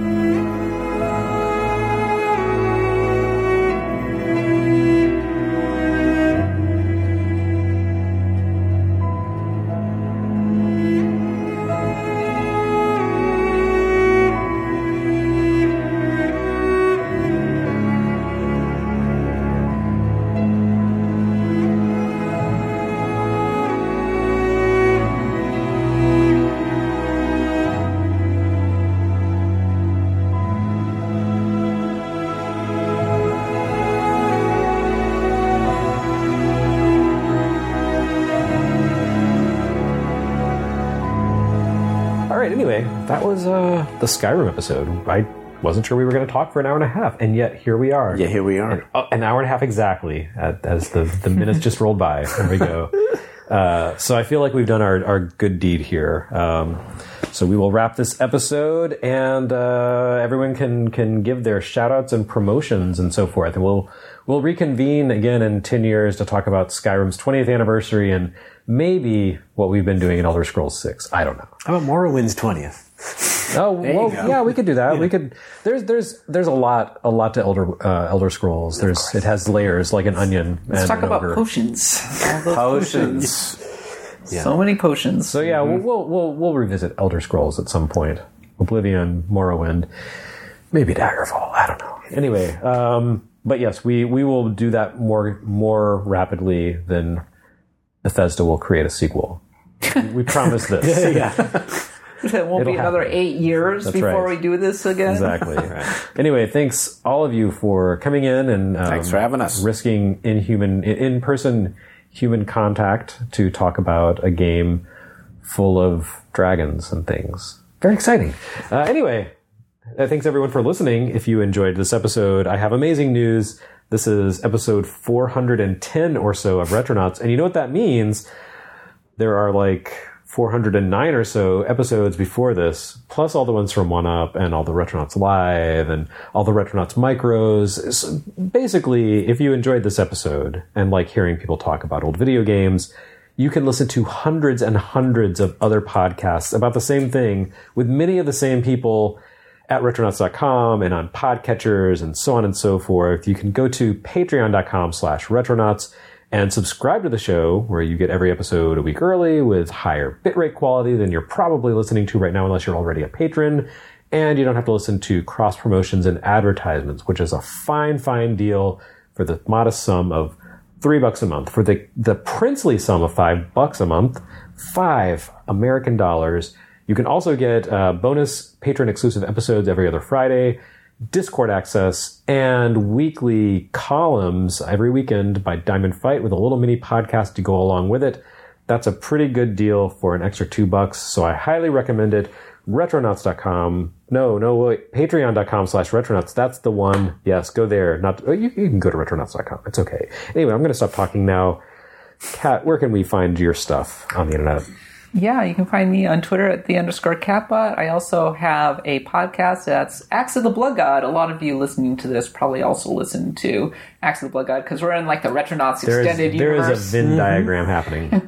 [SPEAKER 1] All right, anyway, that was the Skyrim episode. I wasn't sure we were going to talk for an hour and a half, and yet here we are.
[SPEAKER 2] Yeah, here we are.
[SPEAKER 1] An hour and a half exactly, as the minutes just rolled by. There we go. So I feel like we've done our good deed here. So we will wrap this episode, and everyone can give their shout-outs and promotions and so forth. And we'll reconvene again in 10 years to talk about Skyrim's 20th anniversary and maybe what we've been doing in Elder Scrolls 6. I don't know.
[SPEAKER 4] How about Morrowind's 20th?
[SPEAKER 1] Oh, well, yeah, we could do that. We could. There's a lot to Elder Scrolls. It has layers like an onion.
[SPEAKER 3] Let's talk about potions. All those potions. So many potions.
[SPEAKER 1] So yeah, we'll revisit Elder Scrolls at some point. Oblivion, Morrowind, maybe Daggerfall. I don't know. Anyway, but yes, we will do that more rapidly than Bethesda will create a sequel. We promise this.
[SPEAKER 3] It won't be another 8 years before we do this again.
[SPEAKER 1] Exactly. Anyway, thanks all of you for coming in and
[SPEAKER 2] thanks for having us.
[SPEAKER 1] Risking in-person human contact to talk about a game full of dragons and things. Very exciting. Anyway, thanks everyone for listening. If you enjoyed this episode, I have amazing news. This is episode 410 or so of Retronauts, and you know what that means? There are like 409 or so episodes before this, plus all the ones from 1UP and all the Retronauts Live and all the Retronauts Micros. So basically, if you enjoyed this episode and like hearing people talk about old video games, you can listen to hundreds and hundreds of other podcasts about the same thing with many of the same people at retronauts.com and on podcatchers and so on and so forth. You can go to patreon.com/retronauts and subscribe to the show, where you get every episode a week early with higher bitrate quality than you're probably listening to right now, unless you're already a patron. And you don't have to listen to cross promotions and advertisements, which is a fine, fine deal for the modest sum of $3 a month. For the princely sum of $5 a month, $5 American dollars. You can also get bonus patron exclusive episodes every other Friday, Discord access, and weekly columns every weekend by Diamond Fight with a little mini podcast to go along with it. That's a pretty good deal for an extra $2, so I highly recommend it. Retronauts.com. Wait. Patreon.com/Retronauts. That's the one. Yes, go there. You can go to Retronauts.com. It's okay. Anyway, I'm going to stop talking now. Kat, where can we find your stuff on the internet?
[SPEAKER 3] Yeah, you can find me on Twitter at @the_Catbot. I also have a podcast that's Axe of the Blood God. A lot of you listening to this probably also listen to Axe of the Blood God because we're in like the Retronauts extended universe.
[SPEAKER 1] There is a Venn diagram happening.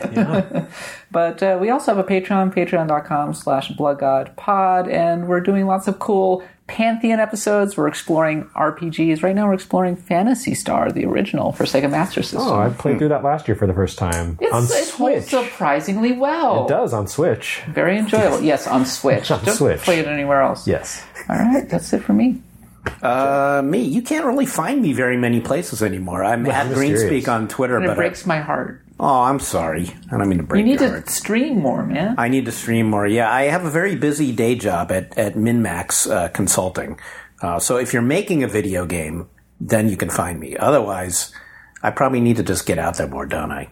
[SPEAKER 3] But we also have a Patreon, patreon.com/BloodGodPod, and we're doing lots of cool Pantheon episodes. We're exploring RPGs. Right now we're exploring Phantasy Star, the original for Sega Master System.
[SPEAKER 1] Oh, I played through that last year for the first time.
[SPEAKER 3] It holds surprisingly well.
[SPEAKER 1] It does on Switch.
[SPEAKER 3] Very enjoyable. Yes, on Switch.
[SPEAKER 1] On Switch.
[SPEAKER 3] Play it anywhere else.
[SPEAKER 1] Yes.
[SPEAKER 3] All right, that's it for me.
[SPEAKER 2] Me, you can't really find me very many places anymore. I'm at Greenspeak on Twitter,
[SPEAKER 3] and
[SPEAKER 2] but
[SPEAKER 3] it breaks my heart.
[SPEAKER 2] Oh, I'm sorry. I don't mean to break your heart.
[SPEAKER 3] You need to stream more, man.
[SPEAKER 2] I need to stream more. Yeah, I have a very busy day job at MinMax Consulting. So if you're making a video game, then you can find me. Otherwise, I probably need to just get out there more, don't I?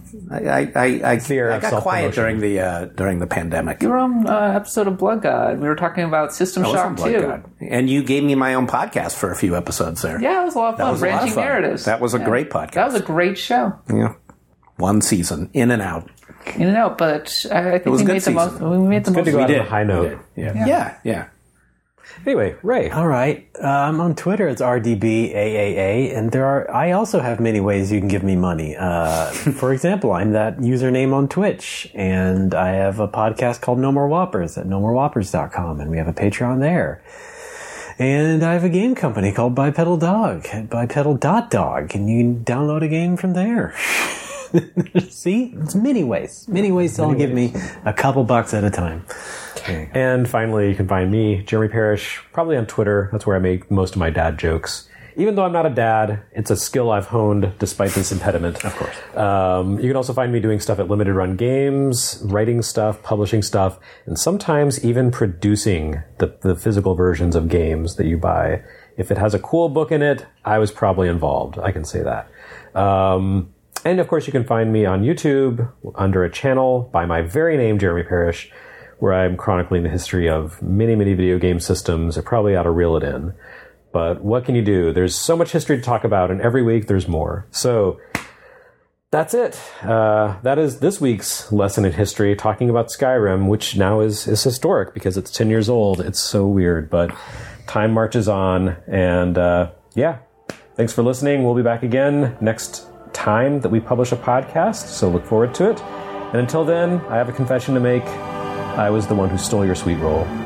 [SPEAKER 2] I got quiet during the pandemic.
[SPEAKER 3] You were on episode of Blood God. We were talking about System Shock 2.
[SPEAKER 2] And you gave me my own podcast for a few episodes there.
[SPEAKER 3] Yeah, it was a lot of fun. Branching Narratives.
[SPEAKER 2] That was a great podcast.
[SPEAKER 3] That was a great show.
[SPEAKER 2] Yeah. One season, in and out.
[SPEAKER 3] But I think we made the most. We made the most.
[SPEAKER 1] Good to go out on a high note.
[SPEAKER 2] Yeah.
[SPEAKER 1] Anyway, Ray.
[SPEAKER 4] All right. I'm on Twitter. It's RDBAAA. And I also have many ways you can give me money. For example, I'm that username on Twitch. And I have a podcast called No More Whoppers at nomorewhoppers.com. And we have a Patreon there. And I have a game company called Bipedal Dog at bipedal.dog. And you can download a game from there. See? It's many ways. Many ways to give me a couple bucks at a time.
[SPEAKER 1] And finally, you can find me, Jeremy Parrish, probably on Twitter. That's where I make most of my dad jokes. Even though I'm not a dad, it's a skill I've honed despite this impediment.
[SPEAKER 4] Of course.
[SPEAKER 1] You can also find me doing stuff at Limited Run Games, writing stuff, publishing stuff, and sometimes even producing the physical versions of games that you buy. If it has a cool book in it, I was probably involved. I can say that. And of course, you can find me on YouTube under a channel by my very name, Jeremy Parrish, where I'm chronicling the history of many, many video game systems. I probably ought to reel it in. But what can you do? There's so much history to talk about, and every week there's more. So that's it. That is this week's lesson in history, talking about Skyrim, which now is historic because it's 10 years old. It's so weird, but time marches on. And thanks for listening. We'll be back again next time that we publish a podcast, so look forward to it. And until then, I have a confession to make. I was the one who stole your sweet roll.